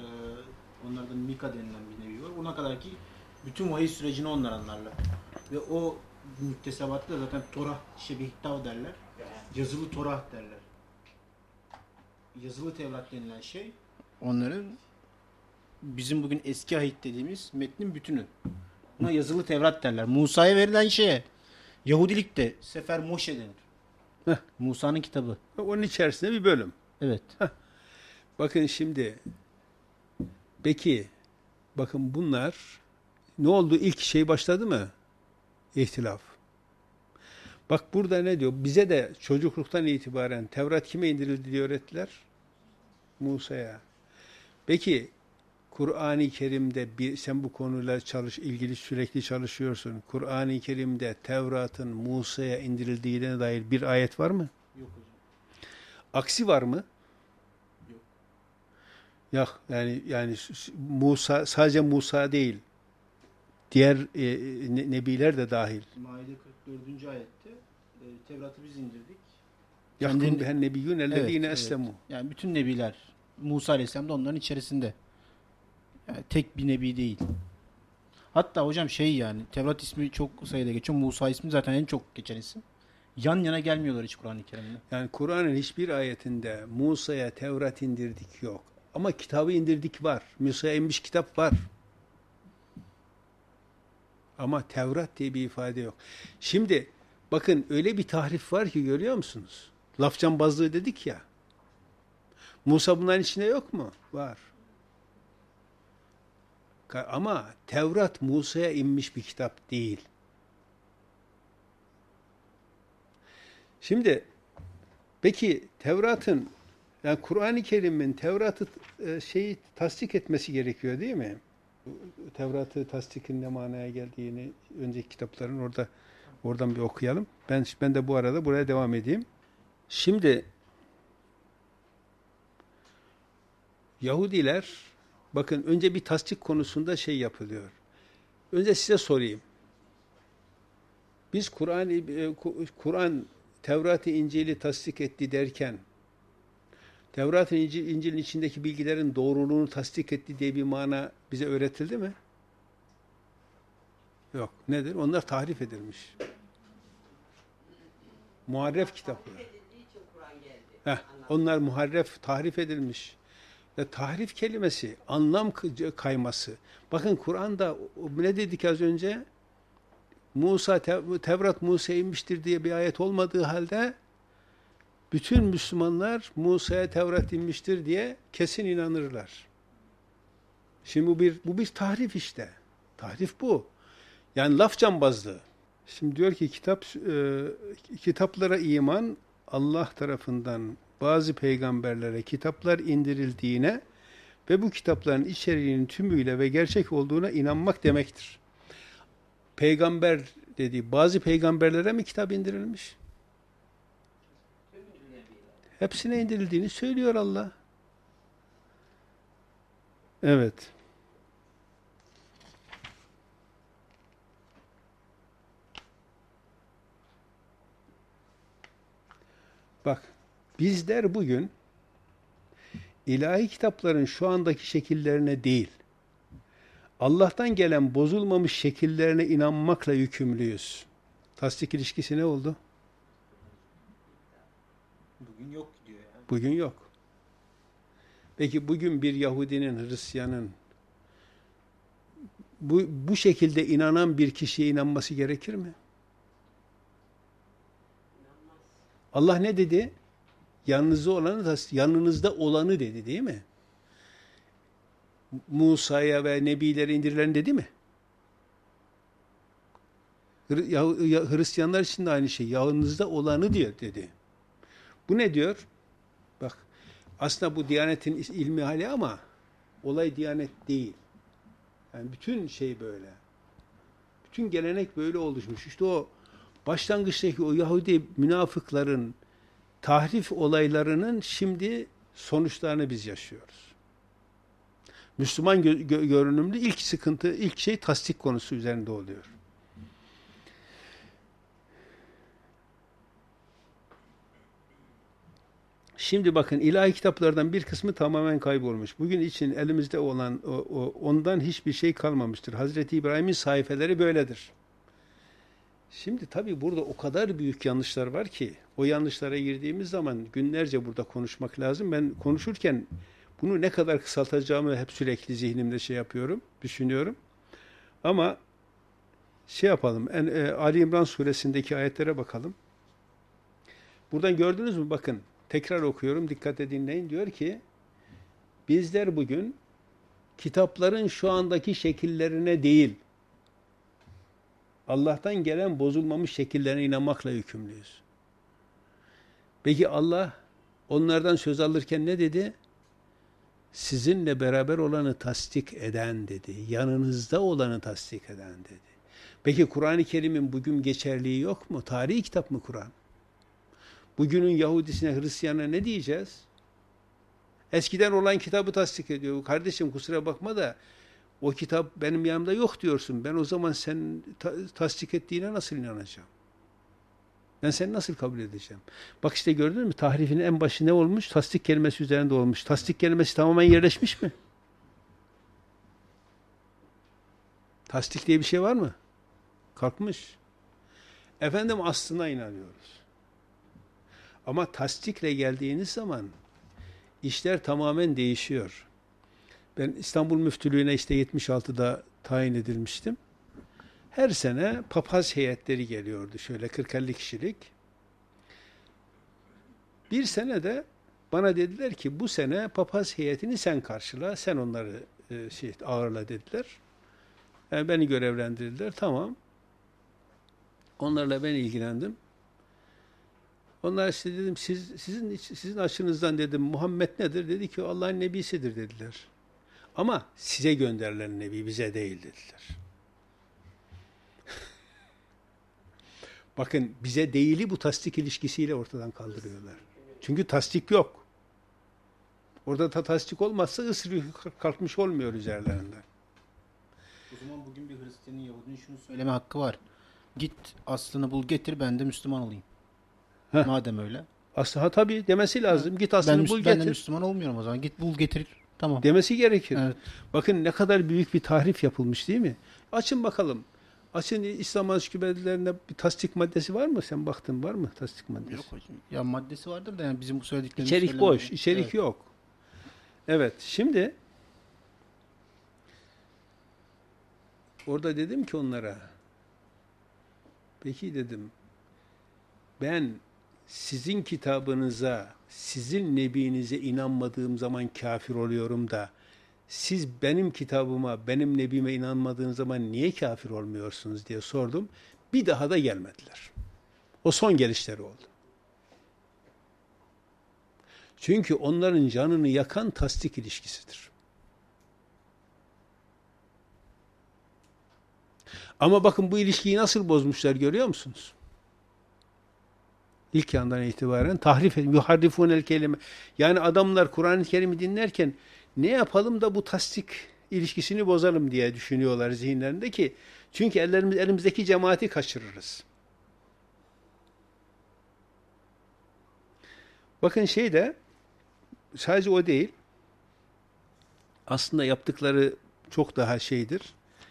onlardan Mika denilen bir nevi var. Ona kadar ki bütün vahiy sürecini onlar anlarlar. Ve o Müktesebatta zaten Torah, Şebihtav derler. Yazılı Torah derler. Yazılı Tevrat denilen şey onların bizim bugün eski ahit dediğimiz metnin bütünü. Buna yazılı Tevrat derler. Musa'ya verilen şeye Yahudilikte Sefer Moşe denir. Musa'nın kitabı. Onun içerisinde bir bölüm. Evet. Bakın şimdi, peki bakın bunlar ne oldu? İlk şey başladı mı? İhtilaf. Bak burada ne diyor? Bize de çocukluktan itibaren Tevrat kime indirildi diye öğrettiler? Musa'ya. Peki Kur'an-ı Kerim'de bir, sen bu konuyla çalış, ilgili sürekli çalışıyorsun. Kur'an-ı Kerim'de Tevrat'ın Musa'ya indirildiğine dair bir ayet var mı? Yok hocam. Aksi var mı? Yok. Yok. Yani yani Musa sadece Musa değil. Diğer e, ne, nebiler de dahil. Maide kırk dördüncü ayette e, Tevrat'ı biz indirdik. Yakın Kendini- bihen nebiyyun ellezine evet. eslemu. Yani bütün nebiler Musa Aleyhisselam da onların içerisinde. Yani tek bir nebi değil. Hatta hocam şey yani Tevrat ismi çok sayıda geçiyor. Musa ismi zaten en çok geçen isim. Yan yana gelmiyorlar hiç Kur'an-ı Kerim'de. Yani Kur'an'ın hiçbir ayetinde Musa'ya Tevrat indirdik yok. Ama kitabı indirdik var. Musa'ya inmiş kitap var. Ama Tevrat diye bir ifade yok. Şimdi bakın öyle bir tahrif var ki görüyor musunuz? Lafcambazlığı dedik ya. Musa bunların içinde yok mu? Var. Ka- Ama Tevrat Musa'ya inmiş bir kitap değil. Şimdi peki Tevrat'ın yani Kur'an-ı Kerim'in Tevrat'ı e, şeyi tasdik etmesi gerekiyor değil mi? Tevrat'ı tasdikin ne manaya geldiğini önceki kitapların orada oradan bir okuyalım. Ben ben de bu arada buraya devam edeyim. Şimdi Yahudiler bakın önce bir tasdik konusunda şey yapılıyor. Önce size sorayım. Biz Kur'an e, Kur'an Tevrat-ı İncil'i tasdik etti derken Tevrat-ı İncil, İncil'in içindeki bilgilerin doğruluğunu tasdik etti diye bir mana bize öğretildi mi? Yok. Nedir? Onlar tahrif edilmiş. Muharref kitaplar. Heh, onlar muharref, tahrif edilmiş. Ve tahrif kelimesi, anlam kayması. Bakın Kur'an'da ne dedik az önce? Musa, Tevrat Musa'ya inmiştir diye bir ayet olmadığı halde bütün Müslümanlar Musa'ya Tevrat inmiştir diye kesin inanırlar. Şimdi bu bir bu bir tahrif işte. Tahrif bu. Yani laf cambazlığı. Şimdi diyor ki kitap e, kitaplara iman Allah tarafından bazı peygamberlere kitaplar indirildiğine ve bu kitapların içeriğinin tümüyle ve gerçek olduğuna inanmak demektir. Peygamber dediği bazı peygamberlere mi kitap indirilmiş? Hepsine indirildiğini söylüyor Allah. Evet. Bak, bizler bugün ilahi kitapların şu andaki şekillerine değil, Allah'tan gelen bozulmamış şekillerine inanmakla yükümlüyüz. Tasdik ilişkisi ne oldu? Bugün yok diyor yani. Bugün yok. Peki bugün bir Yahudinin, Hristiyanın bu, bu şekilde inanan bir kişiye inanması gerekir mi? Allah ne dedi? Yanınızda olanı, yanınızda olanı dedi değil mi? Musa'ya ve Nebilere indirilen dedi mi? Hristiyanlar için de aynı şey. Yanınızda olanı diyor dedi. Bu ne diyor? Bak, aslında bu Diyanet'in ilmi hali ama olay Diyanet değil. Yani bütün şey böyle. Bütün gelenek böyle oluşmuş. İşte o başlangıçtaki o Yahudi münafıkların tahrif olaylarının şimdi sonuçlarını biz yaşıyoruz. Müslüman gö- gö- görünümlü ilk sıkıntı, ilk şey tasdik konusu üzerinde oluyor. Şimdi bakın ilahi kitaplardan bir kısmı tamamen kaybolmuş. Bugün için elimizde olan o, o, ondan hiçbir şey kalmamıştır. Hazreti İbrahim'in sayfeleri böyledir. Şimdi tabii burada o kadar büyük yanlışlar var ki o yanlışlara girdiğimiz zaman günlerce burada konuşmak lazım. Ben konuşurken bunu ne kadar kısaltacağımı hep sürekli zihnimde şey yapıyorum, düşünüyorum. Ama şey yapalım, en, e, Ali İmran suresindeki ayetlere bakalım. Buradan gördünüz mü? Bakın, tekrar okuyorum, dikkatle dinleyin. Diyor ki, bizler bugün kitapların şu andaki şekillerine değil, Allah'tan gelen bozulmamış şekillerine inanmakla yükümlüyüz. Peki Allah onlardan söz alırken ne dedi? Sizinle beraber olanı tasdik eden dedi. Yanınızda olanı tasdik eden dedi. Peki Kur'an-ı Kerim'in bugün geçerliği yok mu? Tarihi kitap mı Kur'an? Bugünün Yahudisine, Hristiyanına ne diyeceğiz? Eskiden olan kitabı tasdik ediyor. Kardeşim kusura bakma da o kitap benim yanımda yok diyorsun. Ben o zaman sen ta tasdik ettiğine nasıl inanacağım? Ben seni nasıl kabul edeceğim? Bak işte gördün mü? Tahrifin en başı ne olmuş? Tasdik kelimesi üzerinde olmuş. Tasdik kelimesi tamamen yerleşmiş mi? Tasdik diye bir şey var mı? Kalkmış. Efendim aslına inanıyoruz. Ama tasdikle geldiğiniz zaman işler tamamen değişiyor. Ben İstanbul Müftülüğü'ne işte yetmiş altıda tayin edilmiştim. Her sene papaz heyetleri geliyordu. Şöyle kırk elli kişilik. Bir sene de bana dediler ki bu sene papaz heyetini sen karşıla. Sen onları e, şey, ağırla dediler. Yani beni görevlendirdiler. Tamam. Onlarla ben ilgilendim. Onlar işte dedim siz sizin sizin açınızdan dedim Muhammed nedir? Dedi ki Allah'ın nebisidir dediler. Ama size gönderilen nebi bize değil dediler. Bakın bize değili bu tasdik ilişkisiyle ortadan kaldırıyorlar. Çünkü tasdik yok. Orada ta tasdik olmazsa ısır kalkmış olmuyor üzerlerinden. O zaman bugün bir Hristiyanın, Yahudinin şunu söyleme hakkı var. Git aslını bul getir ben de Müslüman olayım. Heh. Madem öyle. Aslında ha, tabii demesi lazım. Git aslını ben, bul ben getir. Ben de Müslüman olmuyorum o zaman. Git bul getir. Tamam. Demesi gerekir. Evet. Bakın ne kadar büyük bir tahrif yapılmış değil mi? Açın bakalım. Açın İslam ansiklopedilerinde bir tasdik maddesi var mı? Sen baktın var mı tasdik maddesi? Yok hocam. Ya maddesi vardır da yani bizim bu söylediklerimiz İçerik söylemiyor. boş. İçerik Evet. yok. Evet. Şimdi orada dedim ki onlara peki dedim ben sizin kitabınıza, sizin nebinize inanmadığım zaman kafir oluyorum da siz benim kitabıma, benim nebime inanmadığınız zaman niye kafir olmuyorsunuz diye sordum. Bir daha da gelmediler. O son gelişleri oldu. Çünkü onların canını yakan tasdik ilişkisidir. Ama bakın bu ilişkiyi nasıl bozmuşlar görüyor musunuz? İlk yandan itibaren tahrif edin. Yuharrifunel kelime. Yani adamlar Kur'an-ı Kerim'i dinlerken ne yapalım da bu tasdik ilişkisini bozalım diye düşünüyorlar zihinlerinde ki çünkü ellerimiz, elimizdeki cemaati kaçırırız. Bakın şey de sadece o değil. Aslında yaptıkları çok daha şeydir.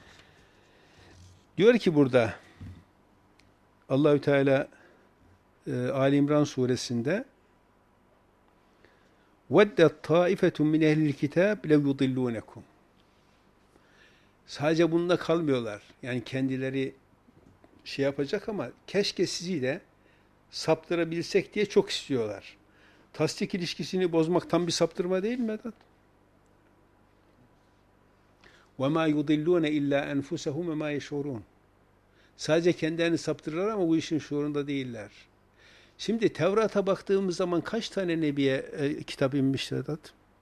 Diyor ki burada Allahü Teala e, Ali İmran suresinde وَدَّتْ طَائِفَةٌ مِنْ اَهْلِ الْكِتَابِ لَوْ يُضِلُّونَكُمْ. Sadece bununla kalmıyorlar. Yani kendileri şey yapacak ama keşke sizi de saptırabilsek diye çok istiyorlar. Tasdik ilişkisini bozmak tam bir saptırma değil mi Vedat? وَمَا يُضِلُّونَ اِلَّا أَنْفُسَهُمْ وَمَا يَشْعُرُونَ. Sadece kendilerini saptırırlar ama bu işin şuurunda değiller. Şimdi Tevrat'a baktığımız zaman kaç tane Nebi'ye e, kitap inmiş Vedat?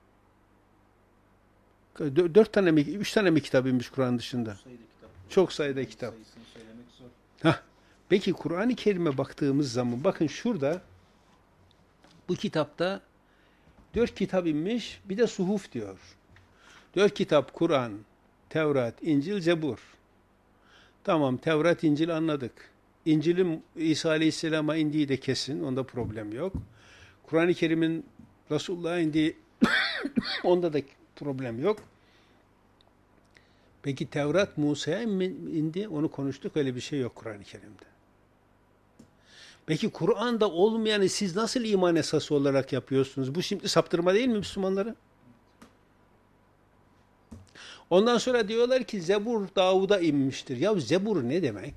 Dört tane mi, üç tane mi kitap inmiş Kur'an dışında? Çok sayıda kitap. Çok sayıda kitap. Sayısını söylemek zor. Hah. Peki Kur'an-ı Kerim'e baktığımız zaman bakın şurada bu kitapta dört kitap inmiş bir de suhuf diyor. Dört kitap Kur'an, Tevrat, İncil, Zebur. Tamam Tevrat, İncil anladık. İncil'in İsa Aleyhisselam'a indiği de kesin. Onda problem yok. Kur'an-ı Kerim'in Resulullah'a indiği onda da problem yok. Peki Tevrat Musa'ya indi? Onu konuştuk. Öyle bir şey yok Kur'an-ı Kerim'de. Peki Kur'an'da olmayanı siz nasıl iman esası olarak yapıyorsunuz? Bu şimdi saptırma değil mi Müslümanları? Ondan sonra diyorlar ki Zebur Davud'a inmiştir. Ya Zebur ne demek?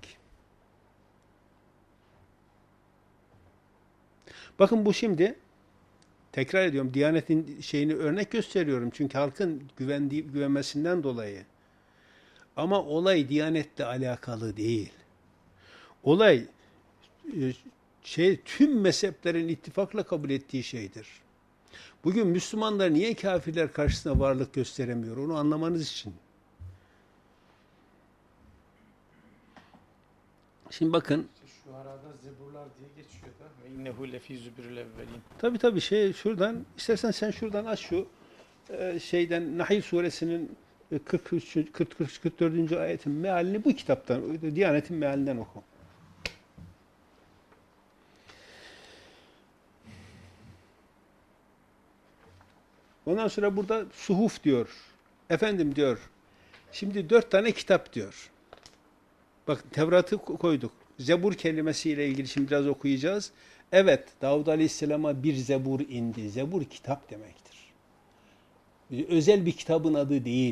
Bakın bu şimdi tekrar ediyorum Diyanet'in şeyini örnek gösteriyorum. Çünkü halkın güvendiği, güvenmesinden dolayı. Ama olay Diyanet'le alakalı değil. Olay şey tüm mezheplerin ittifakla kabul ettiği şeydir. Bugün Müslümanlar niye kafirler karşısında varlık gösteremiyor? Onu anlamanız için. Şimdi bakın. Şu arada zeburlar diye geçiyor da. Ve innehu lefî zübürül evvelin. Tabii tabii şey şuradan istersen sen şuradan aç şu e, şeyden Nahl suresinin kırk üç kırk kırk dördüncü ayetin mealini bu kitaptan Diyanet'in mealinden oku. Ondan sonra burada suhuf diyor. Efendim diyor. Şimdi dört tane kitap diyor. Bak Tevrat'ı koyduk. Zebur kelimesiyle ilgili şimdi biraz okuyacağız. Evet, Davud Aleyhisselam'a bir zebur indi. Zebur kitap demektir. Özel bir kitabın adı değil.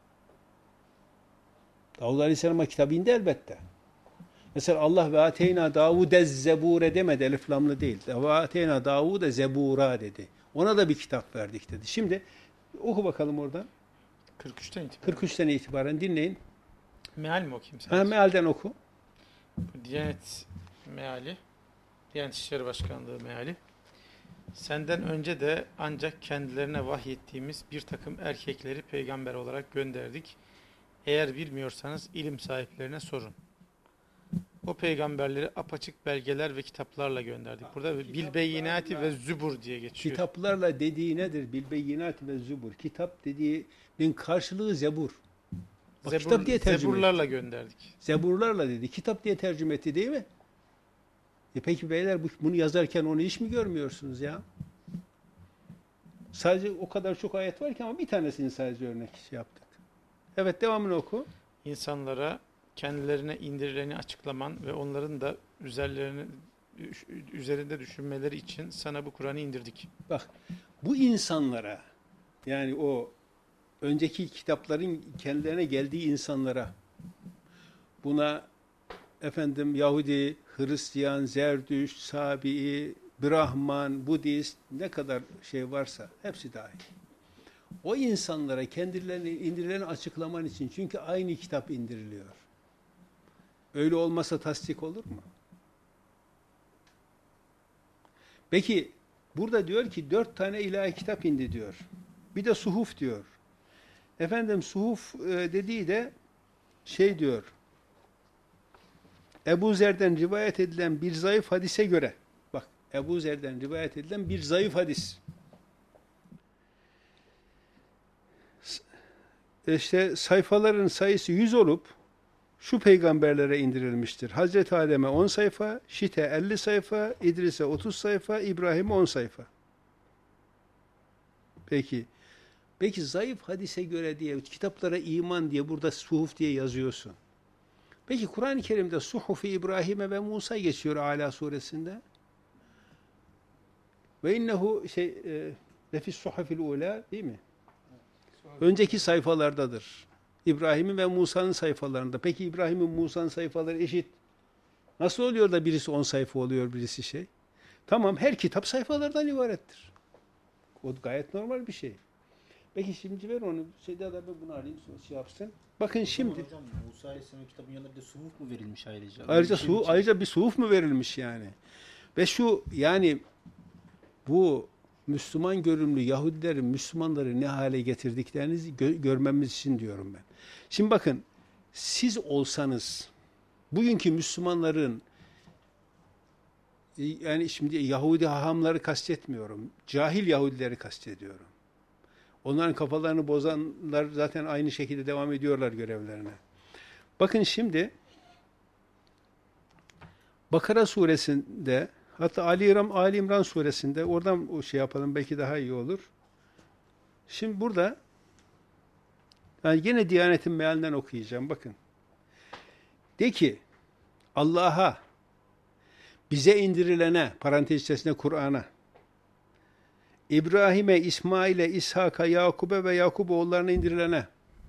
Davud Aleyhisselam'a kitap indi elbette. Mesela Allah ve ateyna Davudez zebure demedi, elif lamlı değil. Ve ateyna Davude zebura dedi. Ona da bir kitap verdik dedi. Şimdi oku bakalım oradan. kırk üçten itibaren. kırk üçten itibaren dinleyin. Meal mi okuyayım sen? Ha, mealden oku. Diyanet meali. Diyanet İşleri Başkanlığı meali. Senden önce de ancak kendilerine vahyettiğimiz bir takım erkekleri peygamber olarak gönderdik. Eğer bilmiyorsanız ilim sahiplerine sorun. O peygamberleri apaçık belgeler ve kitaplarla gönderdik. Burada bilbeyinati ve zübur diye geçiyor. Kitaplarla dediği nedir? Bilbeyinati ve zübur. Kitap dediğinin karşılığı zebur. Bak, Zebur, kitap diye tercüme zeburlarla etti. gönderdik. Zeburlarla dedi. Kitap diye tercüme etti değil mi? E peki beyler bunu yazarken onu hiç mi görmüyorsunuz ya? Sadece o kadar çok ayet var ki ama bir tanesini sadece örnek şey yaptık. Evet, devamını oku. İnsanlara kendilerine indirileni açıklaman ve onların da üzerlerine üzerinde düşünmeleri için sana bu Kur'an'ı indirdik. Bak, bu insanlara yani o önceki kitapların kendilerine geldiği insanlara buna efendim Yahudi, Hristiyan, Zerdüşt, Sabi'i, Brahman, Budist ne kadar şey varsa hepsi dahil. O insanlara kendilerini indirilerini açıklaman için çünkü aynı kitap indiriliyor. Öyle olmasa tasdik olur mu? Peki burada diyor ki dört tane ilahi kitap indi diyor. Bir de suhuf diyor. Efendim suhuf e, dediği de şey diyor. Ebu Zer'den rivayet edilen bir zayıf hadise göre, bak Ebu Zer'den rivayet edilen bir zayıf hadis. İşte sayfaların sayısı yüz olup şu peygamberlere indirilmiştir. Hazreti Adem'e on sayfa, Şit'e elli sayfa, İdris'e otuz sayfa, İbrahim'e on sayfa. Peki, peki zayıf hadise göre diye, kitaplara iman diye burada suhuf diye yazıyorsun. Peki Kur'an-ı Kerim'de suhuf-i İbrahim'e ve Musa geçiyor Ala suresinde. Ve innehu şey e, lefis suhufil ula değil mi? Önceki sayfalardadır. İbrahim'in ve Musa'nın sayfalarında. Peki İbrahim'in Musa'nın sayfaları eşit. Nasıl oluyor da birisi on sayfa oluyor, birisi şey? Tamam, her kitap sayfalardan ibarettir. O gayet normal bir şey. Peki şimdi ver onu. Şeyde de ben bunu alayım, şey yapsın. Bakın şimdi. Hocam Musa Aleyhisselam'ın kitabının yanında bir de suhuf mu verilmiş ayrıca? Ayrıca, Bir şey su, için. ayrıca bir suhuf mu verilmiş yani? Ve şu yani bu Müslüman görünümlü Yahudilerin Müslümanları ne hale getirdiklerinizi gö- görmemiz için diyorum ben. Şimdi bakın, siz olsanız bugünkü Müslümanların yani şimdi Yahudi hahamları kastetmiyorum. Cahil Yahudileri kastediyorum. Onların kafalarını bozanlar zaten aynı şekilde devam ediyorlar görevlerine. Bakın şimdi Bakara suresinde, hatta Ali İmran, Ali İmran suresinde, oradan o şey yapalım belki daha iyi olur. Şimdi burada yani yine Diyanet'in mealinden okuyacağım, bakın. De ki Allah'a bize indirilene, parantez içerisinde Kur'an'a, İbrahim'e, İsmail'e, İshak'a, Yakub'e ve Yakub oğullarına indirilene.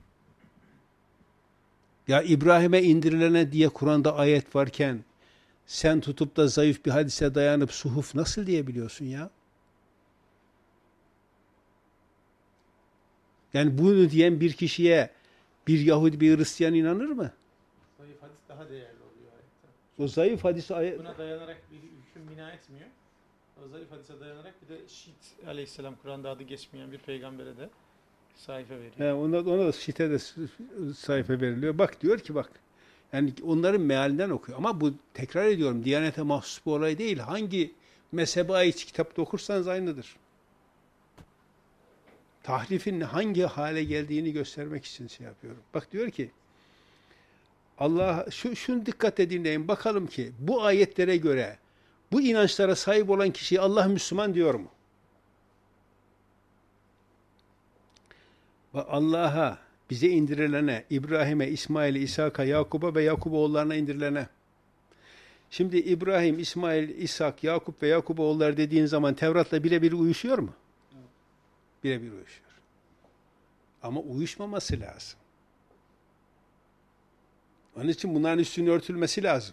Ya İbrahim'e indirilene diye Kur'an'da ayet varken sen tutup da zayıf bir hadise dayanıp suhuf nasıl diyebiliyorsun ya? Yani bunu diyen bir kişiye bir Yahudi, bir Hristiyan inanır mı? Zayıf hadis daha değerli oluyor ayette. O zayıf hadis ayet... Buna dayanarak bir hüküm bina etmiyor. O zayıf hadise dayanarak bir de Şit aleyhisselam Kur'an'da adı geçmeyen bir peygambere de sayfa veriyor. He, ona, ona da Şit'e de sayfa veriliyor. Bak diyor ki bak. Yani onların mealinden okuyor. Ama bu tekrar ediyorum Diyanete mahsus bir olay değil. Hangi mezhebe ait kitapta okursanız aynıdır. Tahrifin hangi hale geldiğini göstermek için şey yapıyorum. Bak diyor ki Allah şu şunu dikkat dinleyin bakalım ki bu ayetlere göre bu inançlara sahip olan kişiye Allah Müslüman diyor mu? Ve Allah'a bize indirilene, İbrahim'e, İsmail'e, İshak'a, Yakub'a ve Yakub oğullarına indirilene. Şimdi İbrahim, İsmail, İshak, Yakup ve Yakub oğulları dediğin zaman Tevrat'la birebir uyuşuyor mu? Birebir uyuşuyor. Ama uyuşmaması lazım. Onun için bunların üstünün örtülmesi lazım.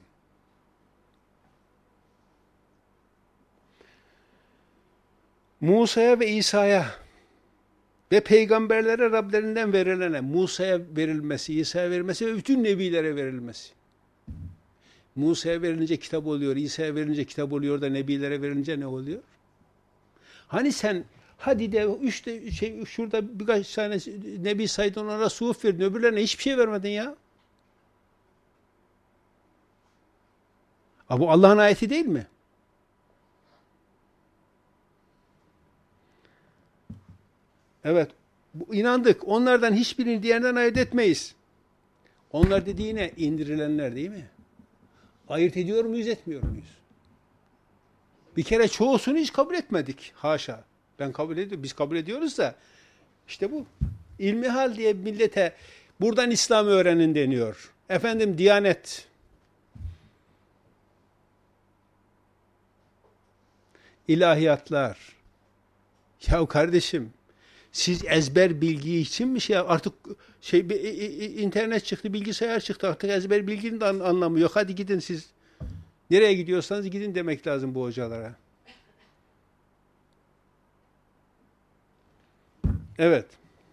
Musa'ya ve İsa'ya ve peygamberlere Rablerinden verilene, Musa'ya verilmesi, İsa'ya verilmesi ve bütün nebilere verilmesi. Musa'ya verilince kitap oluyor, İsa'ya verilince kitap oluyor da nebilere verilince ne oluyor? Hani sen hadi de işte şey şurada birkaç tane nebi saydın onlara suhuf verdin, öbürlerine hiçbir şey vermedin ya. Ama bu Allah'ın ayeti değil mi? Evet, bu, inandık. Onlardan hiçbirini diğerinden ayırt etmeyiz. Onlar dediğine indirilenler değil mi? Ayırt ediyor muyuz, etmiyor muyuz? Bir kere çoğusunu hiç kabul etmedik. Haşa. Ben kabul ediyorum. Biz kabul ediyoruz da işte bu. İlmihal diye millete buradan İslam öğrenin deniyor. Efendim Diyanet. İlahiyatlar. Ya kardeşim siz ezber bilgi için mi şey artık şey internet çıktı, bilgisayar çıktı artık ezber bilginin de anlamı yok. Hadi gidin siz. Nereye gidiyorsanız gidin demek lazım bu hocalara. Evet.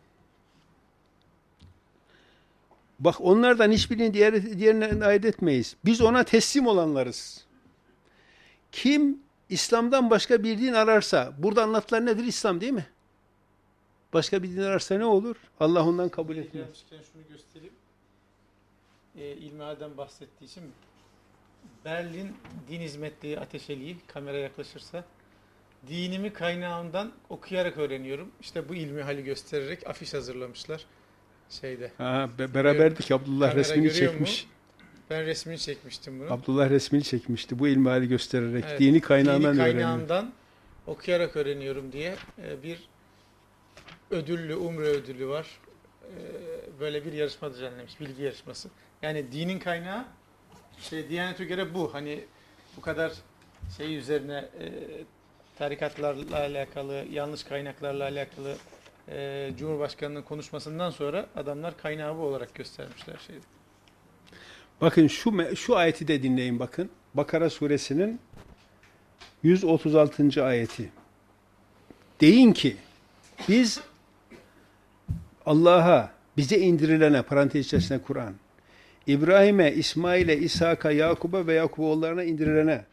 Bak onlardan hiçbirini diğer, diğerine ayırt etmeyiz. Biz ona teslim olanlarız. Kim İslam'dan başka bir din ararsa, burada anlatılan nedir? İslam değil mi? Başka bir din ararsa ne olur? Allah ondan kabul etmez. Gelmişken şunu göstereyim. E, İlmihal'den bahsettiği için Berlin Din Hizmetliği Ateşeliği kamera yaklaşırsa dinimi kaynağından okuyarak öğreniyorum. İşte bu ilmihali göstererek afiş hazırlamışlar şeyde. Ha, be beraberdik. Abdullah Kamera resmini çekmiş. Mu? Ben resmini çekmiştim bunu. Abdullah resmini çekmişti. Bu ilmihali göstererek. Evet, dini kaynağından dini öğreniyorum. kaynağından okuyarak öğreniyorum diye bir ödüllü, umre ödülü var. Böyle bir yarışma düzenlemiş. Bilgi yarışması. Yani dinin kaynağı şey, Diyanet'e göre bu. Hani bu kadar şey üzerine e, tarikatlarla alakalı, yanlış kaynaklarla alakalı e, Cumhurbaşkanı'nın konuşmasından sonra adamlar kaynağı bu olarak göstermişler şeyi. Bakın şu şu ayeti de dinleyin bakın. Bakara suresinin yüz otuz altıncı ayeti. Deyin ki biz Allah'a bize indirilene parantez içerisinde Kur'an, İbrahim'e, İsmail'e, İshak'a, Yakub'a ve Yakub oğullarına indirilene.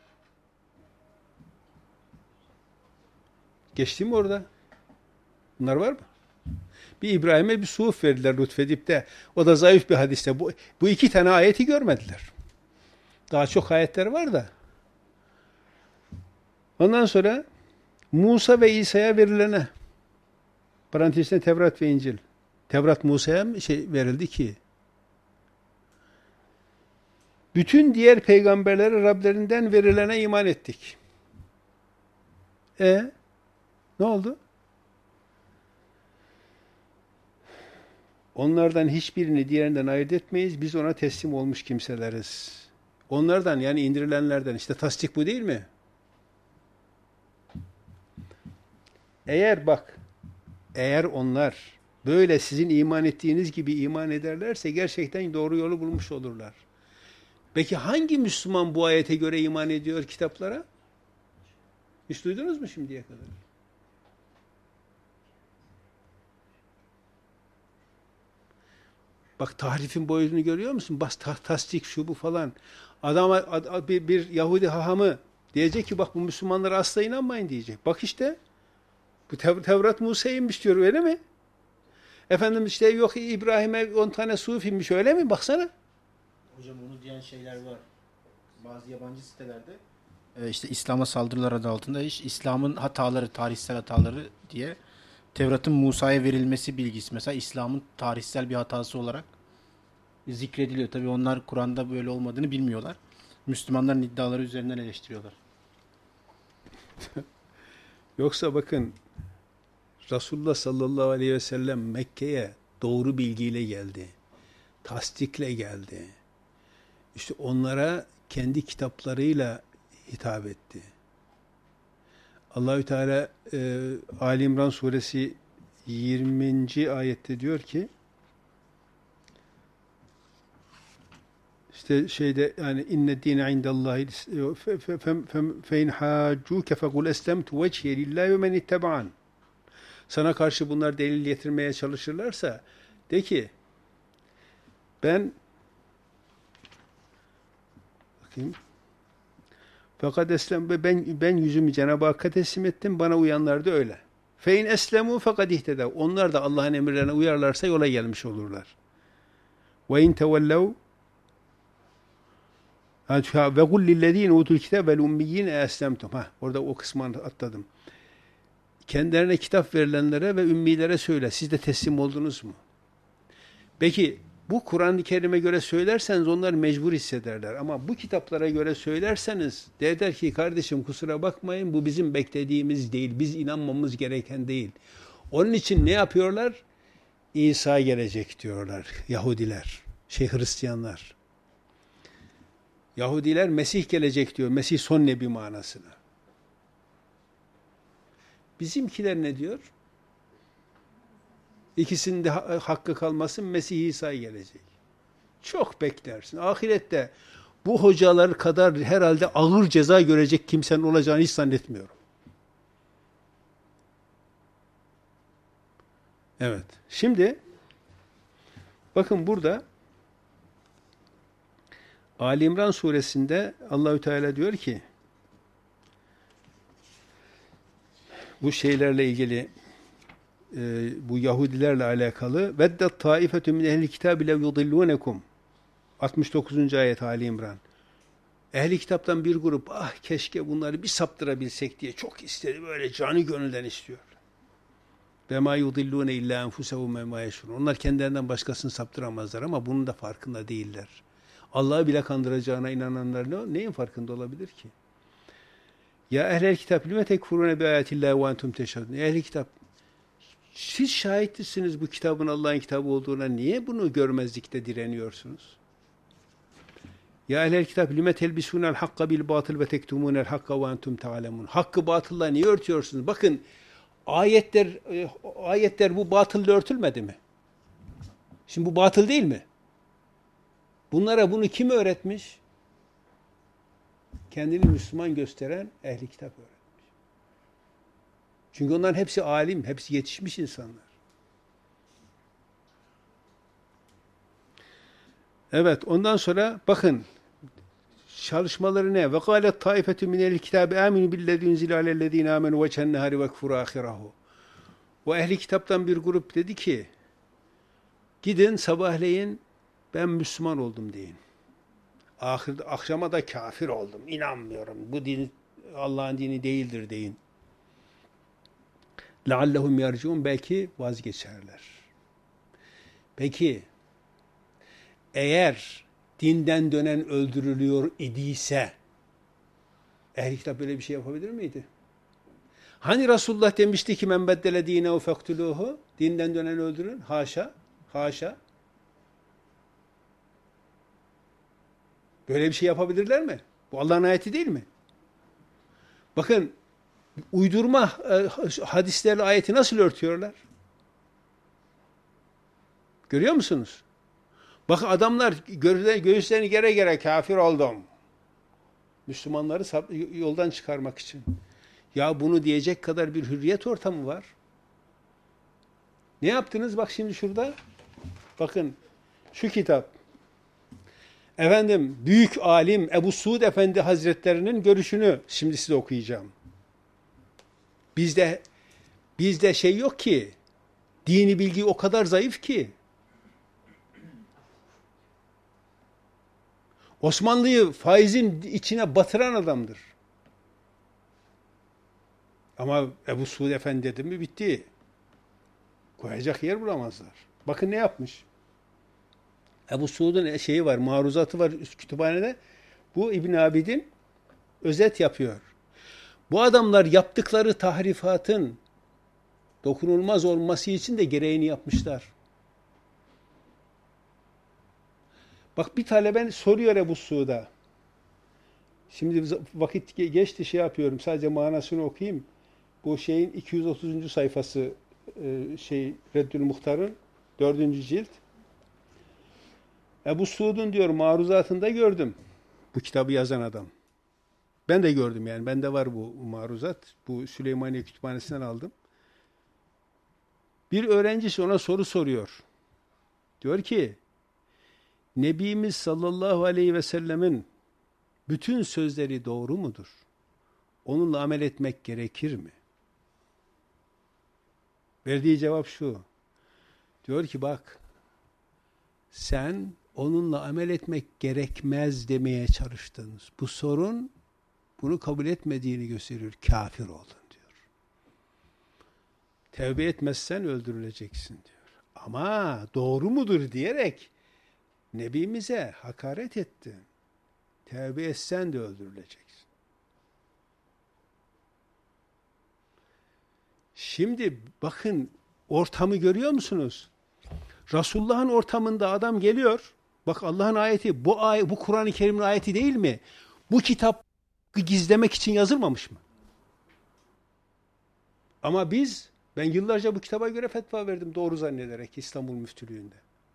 Geçti mi orada? Bunlar var mı? Bir İbrahim'e bir suhuf verdiler lütfedip de. O da zayıf bir hadiste. Bu, bu iki tane ayeti görmediler. Daha çok ayetler var da. Ondan sonra Musa ve İsa'ya verilene. Parantezinde Tevrat ve İncil. Tevrat Musa'ya mı şey verildi ki? Bütün diğer peygamberlere Rablerinden verilene iman ettik. E ne oldu? Onlardan hiçbirini diğerinden ayırt etmeyiz. Biz ona teslim olmuş kimseleriz. Onlardan yani indirilenlerden işte tasdik bu değil mi? Eğer bak, eğer onlar böyle sizin iman ettiğiniz gibi iman ederlerse gerçekten doğru yolu bulmuş olurlar. Peki hangi Müslüman bu ayete göre iman ediyor kitaplara? Hiç duydunuz mu şimdiye kadar? Bak tahrifin boyutunu görüyor musun? Bas tasdik şu bu falan. Adama ad, bir, bir Yahudi hahamı diyecek ki bak bu Müslümanlara asla inanmayın diyecek. Bak işte bu Tev Tevrat Musa'ya inmiş diyor öyle mi? Efendim işte yok İbrahim'e on tane suhuf inmiş öyle mi? Baksana. Hocam onu diyen şeyler var. Bazı yabancı sitelerde e, işte İslam'a saldırılar adı altında iş İslam'ın hataları, tarihsel hataları diye Tevrat'ın Musa'ya verilmesi bilgisi mesela İslam'ın tarihsel bir hatası olarak zikrediliyor. Tabii onlar Kur'an'da böyle olmadığını bilmiyorlar. Müslümanların iddiaları üzerinden eleştiriyorlar. Yoksa bakın Resulullah sallallahu aleyhi ve sellem Mekke'ye doğru bilgiyle geldi. Tasdikle geldi. İşte onlara kendi kitaplarıyla hitap etti. Allahü Teala e, Ali İmran suresi yirminci ayette diyor ki işte şeyde yani inne dine indallahi fe in haccuke fekul eslemtu vecihe lillahi ve men ittaba'an. Sana karşı bunlar delil getirmeye çalışırlarsa de ki ben bakayım fakat eslem ben ben yüzümü Cenab-ı Hakk'a teslim ettim. Bana uyanlar da öyle. Fe in eslemu fakat ihtedev. Onlar da Allah'ın emirlerine uyarlarsa yola gelmiş olurlar. Ve in tevellev ve kul lillezine utul kitabe vel ummiyine eslemtum. Ha, orada o kısmı atladım. Kendilerine kitap verilenlere ve ümmilere söyle. Siz de teslim oldunuz mu? Peki bu Kur'an-ı Kerim'e göre söylerseniz onlar mecbur hissederler. Ama bu kitaplara göre söylerseniz derler ki kardeşim kusura bakmayın bu bizim beklediğimiz değil. Biz inanmamız gereken değil. Onun için ne yapıyorlar? İsa gelecek diyorlar Yahudiler, şey Hristiyanlar. Yahudiler Mesih gelecek diyor. Mesih son nebi manasına. Bizimkiler ne diyor? İkisinin de hakkı kalmasın, Mesih İsa gelecek. Çok beklersin. Ahirette bu hocalar kadar herhalde ağır ceza görecek kimsenin olacağını hiç zannetmiyorum. Evet. Şimdi bakın burada Ali İmran suresinde Allahü Teala diyor ki bu şeylerle ilgili e, bu Yahudilerle alakalı veddet taifetun min ehli kitabi lev yudillunekum altmış dokuzuncu ayet Ali İmran. Ehli kitaptan bir grup ah keşke bunları bir saptırabilsek diye çok istedi. Böyle canı gönülden istiyor. Ve ma yudillune illa enfusehum ve ma yeşurun. Onlar kendilerinden başkasını saptıramazlar ama bunun da farkında değiller. Allah'ı bile kandıracağına inananlar ne, neyin farkında olabilir ki? Ya ehlel kitap lime tekfurune bi ayatillahi ve entum teşhedun. Ehli kitap siz şahitsiniz bu kitabın Allah'ın kitabı olduğuna niye bunu görmezlikte direniyorsunuz? Ya ehlel kitap lime telbisunel hakka bil batıl ve tektumunel hakka ve entum ta'lemun. Hakkı batılla niye örtüyorsunuz? Bakın ayetler ayetler bu batılla örtülmedi mi? Şimdi bu batıl değil mi? Bunlara bunu kim öğretmiş? Kendini Müslüman gösteren ehli kitap öğretmiş. Çünkü onların hepsi alim, hepsi yetişmiş insanlar. Evet, ondan sonra bakın çalışmaları ne? Ve kâlet taifetü minel kitâbi âminu billezî unzile alellezîne âmenû veçhen nehâri vekfurû âhirahu. O ehli kitaptan bir grup dedi ki gidin sabahleyin ben Müslüman oldum deyin. Ahir, akşama da kafir oldum. İnanmıyorum. Bu din Allah'ın dini değildir deyin. Leallehum yerciun belki vazgeçerler. Peki eğer dinden dönen öldürülüyor idiyse ehli kitap böyle bir şey yapabilir miydi? Hani Resulullah demişti ki men beddele dinehu fektuluhu dinden dönen öldürün. Haşa. Haşa. Böyle bir şey yapabilirler mi? Bu Allah'ın ayeti değil mi? Bakın uydurma e, hadislerle ayeti nasıl örtüyorlar? Görüyor musunuz? Bakın adamlar göğüslerini gere gere kafir oldum. Müslümanları yoldan çıkarmak için. Ya bunu diyecek kadar bir hürriyet ortamı var. Ne yaptınız? Bak şimdi şurada. Bakın şu kitap. Efendim büyük alim Ebu Suud Efendi Hazretlerinin görüşünü şimdi size okuyacağım. Bizde bizde şey yok ki. Dini bilgi o kadar zayıf ki. Osmanlı'yı faizin içine batıran adamdır. Ama Ebu Suud Efendi dedi mi bitti. Koyacak yer bulamazlar. Bakın ne yapmış. Ebu Suud'un şeyi var, maruzatı var kütüphanede. Bu İbn Abidin özet yapıyor. Bu adamlar yaptıkları tahrifatın dokunulmaz olması için de gereğini yapmışlar. Bak bir taleben soruyor Ebu Suud'a. Şimdi vakit geçti şey yapıyorum. Sadece manasını okuyayım. Bu şeyin iki yüz otuzuncu sayfası şey Reddül Muhtar'ın dördüncü cilt. Ebu Suud'un diyor maruzatında gördüm. Bu kitabı yazan adam. Ben de gördüm yani. Bende var bu maruzat. Bu Süleymaniye Kütüphanesi'nden aldım. Bir öğrencisi ona soru soruyor. Diyor ki Nebimiz sallallahu aleyhi ve sellemin bütün sözleri doğru mudur? Onunla amel etmek gerekir mi? Verdiği cevap şu. Diyor ki bak sen onunla amel etmek gerekmez demeye çalıştın. Bu sorun bunu kabul etmediğini gösteriyor. Kafir oldun diyor. Tevbe etmezsen öldürüleceksin diyor. Ama doğru mudur diyerek Nebimize hakaret ettin. Tevbe etsen de öldürüleceksin. Şimdi bakın ortamı görüyor musunuz? Resulullah'ın ortamında adam geliyor. Bak Allah'ın ayeti bu ay bu Kur'an-ı Kerim'in ayeti değil mi? Bu kitap gizlemek için yazılmamış mı? Ama biz ben yıllarca bu kitaba göre fetva verdim doğru zannederek İstanbul Müftülüğü'nde.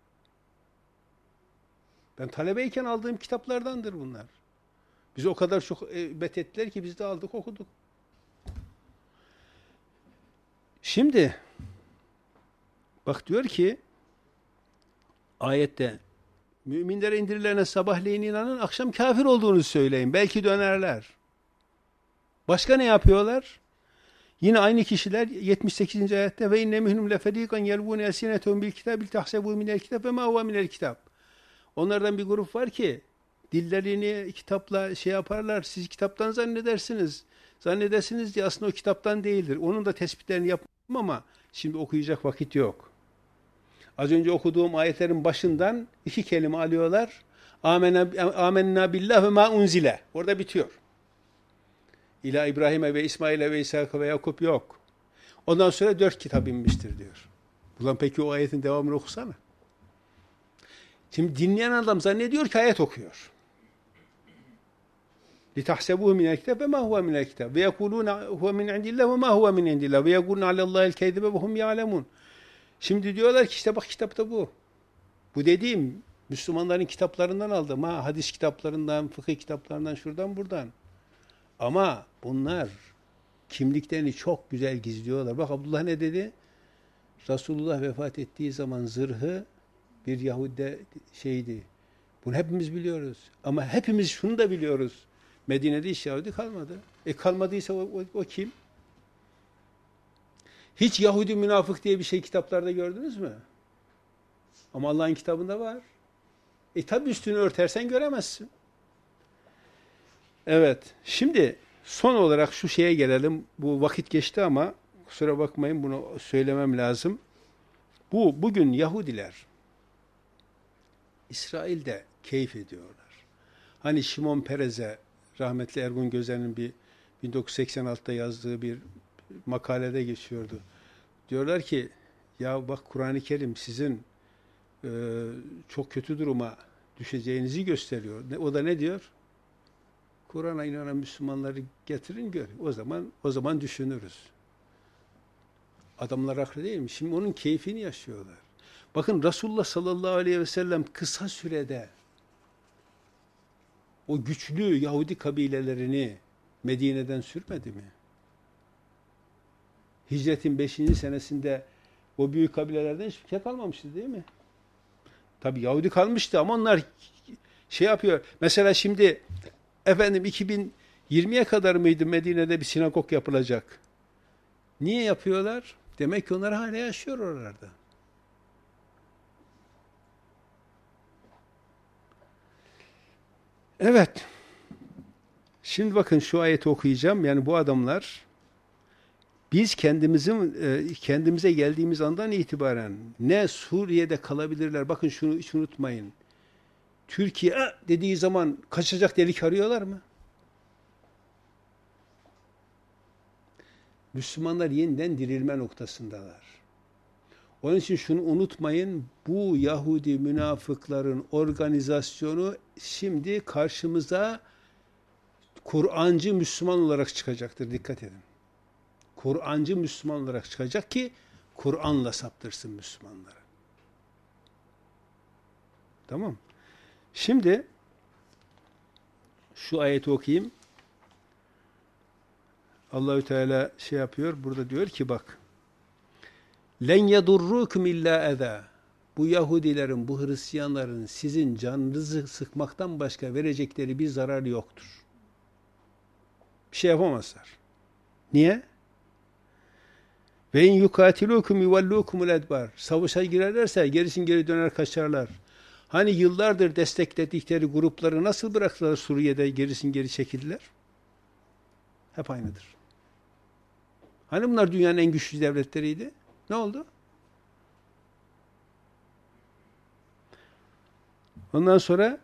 Ben talebeyken aldığım kitaplardandır bunlar. Bizi o kadar çok bet ettiler ki biz de aldık okuduk. Şimdi bak diyor ki ayette müminlere indirilene sabahleyin inanın akşam kafir olduğunu söyleyin. Belki dönerler. Başka ne yapıyorlar? Yine aynı kişiler yetmiş sekizinci ayette ve inne minhum leferikan yelbune elsinetehum bil kitabil tahsebu minel kitab ve ma huve minel kitab. Onlardan bir grup var ki dillerini kitapla şey yaparlar. Siz kitaptan zannedersiniz. Zannedersiniz diye aslında o kitaptan değildir. Onun da tespitlerini yapmam ama şimdi okuyacak vakit yok. Az önce okuduğum ayetlerin başından iki kelime alıyorlar. Amenna billah ve ma unzile. Orada bitiyor. İla İbrahim'e ve İsmail'e ve İshak'a ve Yakup yok. Ondan sonra dört kitap inmiştir diyor. Ulan peki o ayetin devamını okusana. Şimdi dinleyen adam zannediyor ki ayet okuyor. لِتَحْسَبُوهُ مِنَ الْكِتَابِ وَمَا هُوَ مِنَ الْكِتَابِ وَيَقُولُونَ هُوَ مِنْ عِنْدِ اللّٰهِ وَمَا هُوَ مِنْ عِنْدِ اللّٰهِ وَيَقُولُونَ عَلَى اللّٰهِ الْكَيْذِبَ وَهُمْ يَعْلَمُونَ. Şimdi diyorlar ki işte bak kitapta bu. Bu dediğim Müslümanların kitaplarından aldım. Ha, hadis kitaplarından, fıkıh kitaplarından, şuradan buradan. Ama bunlar kimliklerini çok güzel gizliyorlar. Bak Abdullah ne dedi? Resulullah vefat ettiği zaman zırhı bir Yahudi şeydi. Bunu hepimiz biliyoruz. Ama hepimiz şunu da biliyoruz. Medine'de hiç Yahudi kalmadı. E kalmadıysa o, o, o kim? Hiç Yahudi münafık diye bir şey kitaplarda gördünüz mü? Ama Allah'ın kitabında var. E tabi üstünü örtersen göremezsin. Evet. Şimdi son olarak şu şeye gelelim. Bu vakit geçti ama kusura bakmayın bunu söylemem lazım. Bu bugün Yahudiler İsrail'de keyif ediyorlar. Hani Şimon Perez'e rahmetli Ergun Gözer'in bir bin dokuz yüz seksen altıda yazdığı bir makalede geçiyordu. Diyorlar ki ya bak Kur'an-ı Kerim sizin e, çok kötü duruma düşeceğinizi gösteriyor. O da ne diyor? Kur'an'a inanan Müslümanları getirin gör. O zaman o zaman düşünürüz. Adamlar haklı değil mi? Şimdi onun keyfini yaşıyorlar. Bakın Resulullah sallallahu aleyhi ve sellem kısa sürede o güçlü Yahudi kabilelerini Medine'den sürmedi mi? Hicretin beşinci senesinde o büyük kabilelerden hiçbir şey kalmamıştı değil mi? Tabii Yahudi kalmıştı ama onlar şey yapıyor. Mesela şimdi efendim iki bin yirmiye kadar mıydı Medine'de bir sinagog yapılacak? Niye yapıyorlar? Demek ki onlar hala yaşıyor oralarda. Evet. Şimdi bakın şu ayeti okuyacağım. Yani bu adamlar biz kendimizin kendimize geldiğimiz andan itibaren ne Suriye'de kalabilirler. Bakın şunu hiç unutmayın. Türkiye dediği zaman kaçacak delik arıyorlar mı? Müslümanlar yeniden dirilme noktasındalar. Onun için şunu unutmayın. Bu Yahudi münafıkların organizasyonu şimdi karşımıza Kur'ancı Müslüman olarak çıkacaktır. Dikkat edin. Kur'ancı Müslüman olarak çıkacak ki Kur'an'la saptırsın Müslümanları. Tamam. Şimdi şu ayeti okuyayım. Allahü Teala şey yapıyor. Burada diyor ki bak. Len yedurrukum illa eza. Bu Yahudilerin, bu Hristiyanların sizin canınızı sıkmaktan başka verecekleri bir zarar yoktur. Bir şey yapamazlar. Niye? Ve in yukatilukum yuvallukumul edbar. Savaşa girerlerse gerisin geri döner kaçarlar. Hani yıllardır destekledikleri grupları nasıl bıraktılar Suriye'de gerisin geri çekildiler? Hep aynıdır. Hani bunlar dünyanın en güçlü devletleriydi? Ne oldu? Ondan sonra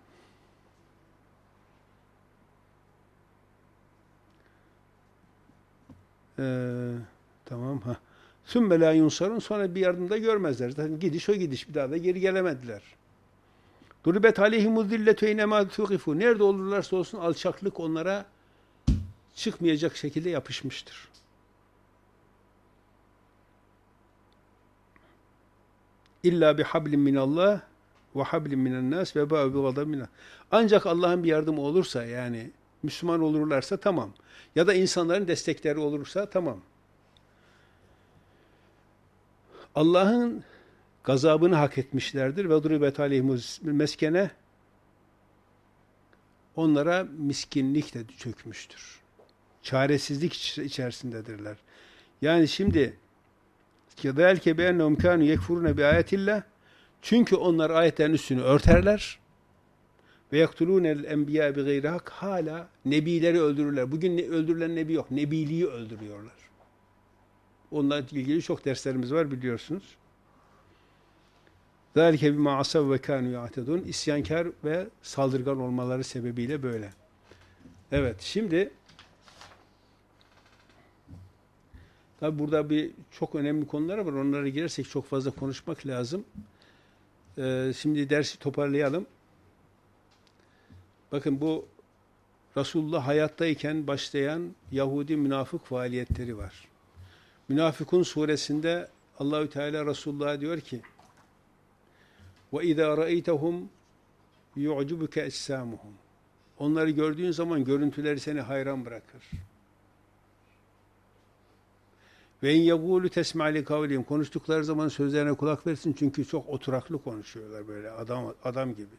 ee, tamam ha. Sümme la yunsarun, sonra bir yardımda görmezler. Zaten gidiş o gidiş, bir daha da geri gelemediler. Duribet aleyhimuz zilletu eynemâ tuqifu. Nerede olurlarsa olsun alçaklık onlara çıkmayacak şekilde yapışmıştır. İlla bi hablin minallah ve hablin minen nas ve ba'u bi gadabin. Ancak Allah'ın bir yardımı olursa, yani Müslüman olurlarsa tamam. Ya da insanların destekleri olursa tamam. Allah'ın gazabını hak etmişlerdir ve duribet aleyhimuz meskene, onlara miskinlik de çökmüştür. Çaresizlik içerisindedirler. Yani şimdi belki be'ennehum kânû yekfurûne bi âyetillah, çünkü onlar ayetlerin üstünü örterler ve yaktulûnel enbiyâ bi gayri hak, hala nebileri öldürürler. Bugün öldürülen nebi yok. Nebiliği öldürüyorlar. Onunla ilgili çok derslerimiz var biliyorsunuz. Zâlike bimâ asav ve kânû ya'tedûn. İsyankar ve saldırgan olmaları sebebiyle böyle. Evet, şimdi tabi burada bir çok önemli konular var. Onlara girersek çok fazla konuşmak lazım. Ee, şimdi dersi toparlayalım. Bakın bu Resulullah hayattayken başlayan Yahudi münafık faaliyetleri var. Münafıkun suresinde Allahü Teala Resulullah'a diyor ki: "Ve izâ ra'eytehum yu'cibuke ecsamuhum." Onları gördüğün zaman görüntüleri seni hayran bırakır. Ve in yegûlü tesma' li kavlihim. Konuştukları zaman sözlerine kulak versin, çünkü çok oturaklı konuşuyorlar, böyle adam adam gibi.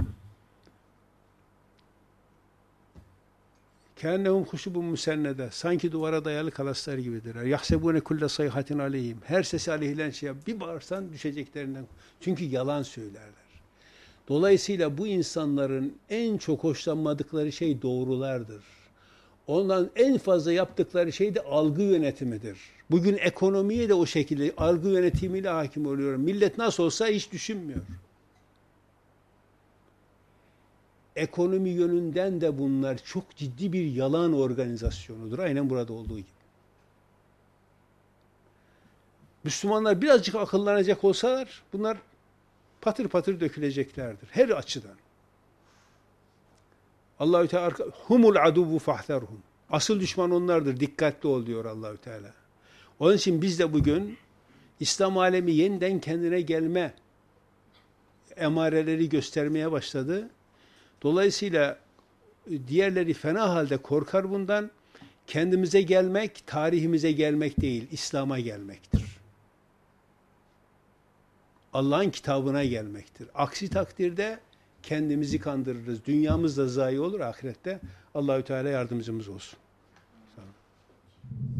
Kânnehum huşubun musennede. Sanki duvara dayalı kalaslar gibidirler. Yahsebûne kulle sayhatin aleyhim. Her sesi aleyhilen şeye bir bağırsan düşeceklerinden. Çünkü yalan söylerler. Dolayısıyla bu insanların en çok hoşlanmadıkları şey doğrulardır. Ondan en fazla yaptıkları şey de algı yönetimidir. Bugün ekonomiye de o şekilde algı yönetimiyle hakim oluyor. Millet nasıl olsa hiç düşünmüyor. Ekonomi yönünden de bunlar çok ciddi bir yalan organizasyonudur. Aynen burada olduğu gibi. Müslümanlar birazcık akıllanacak olsalar bunlar patır patır döküleceklerdir. Her açıdan. Allahü Teala arka- humul aduvu fahzerhum. Asıl düşman onlardır. Dikkatli ol diyor Allahü Teala. Onun için biz de bugün İslam alemi yeniden kendine gelme emareleri göstermeye başladı. Dolayısıyla diğerleri fena halde korkar bundan. Kendimize gelmek, tarihimize gelmek değil, İslam'a gelmektir. Allah'ın kitabına gelmektir. Aksi takdirde kendimizi kandırırız. Dünyamız da zayi olur ahirette. Allahü Teala yardımcımız olsun. Sağ olun.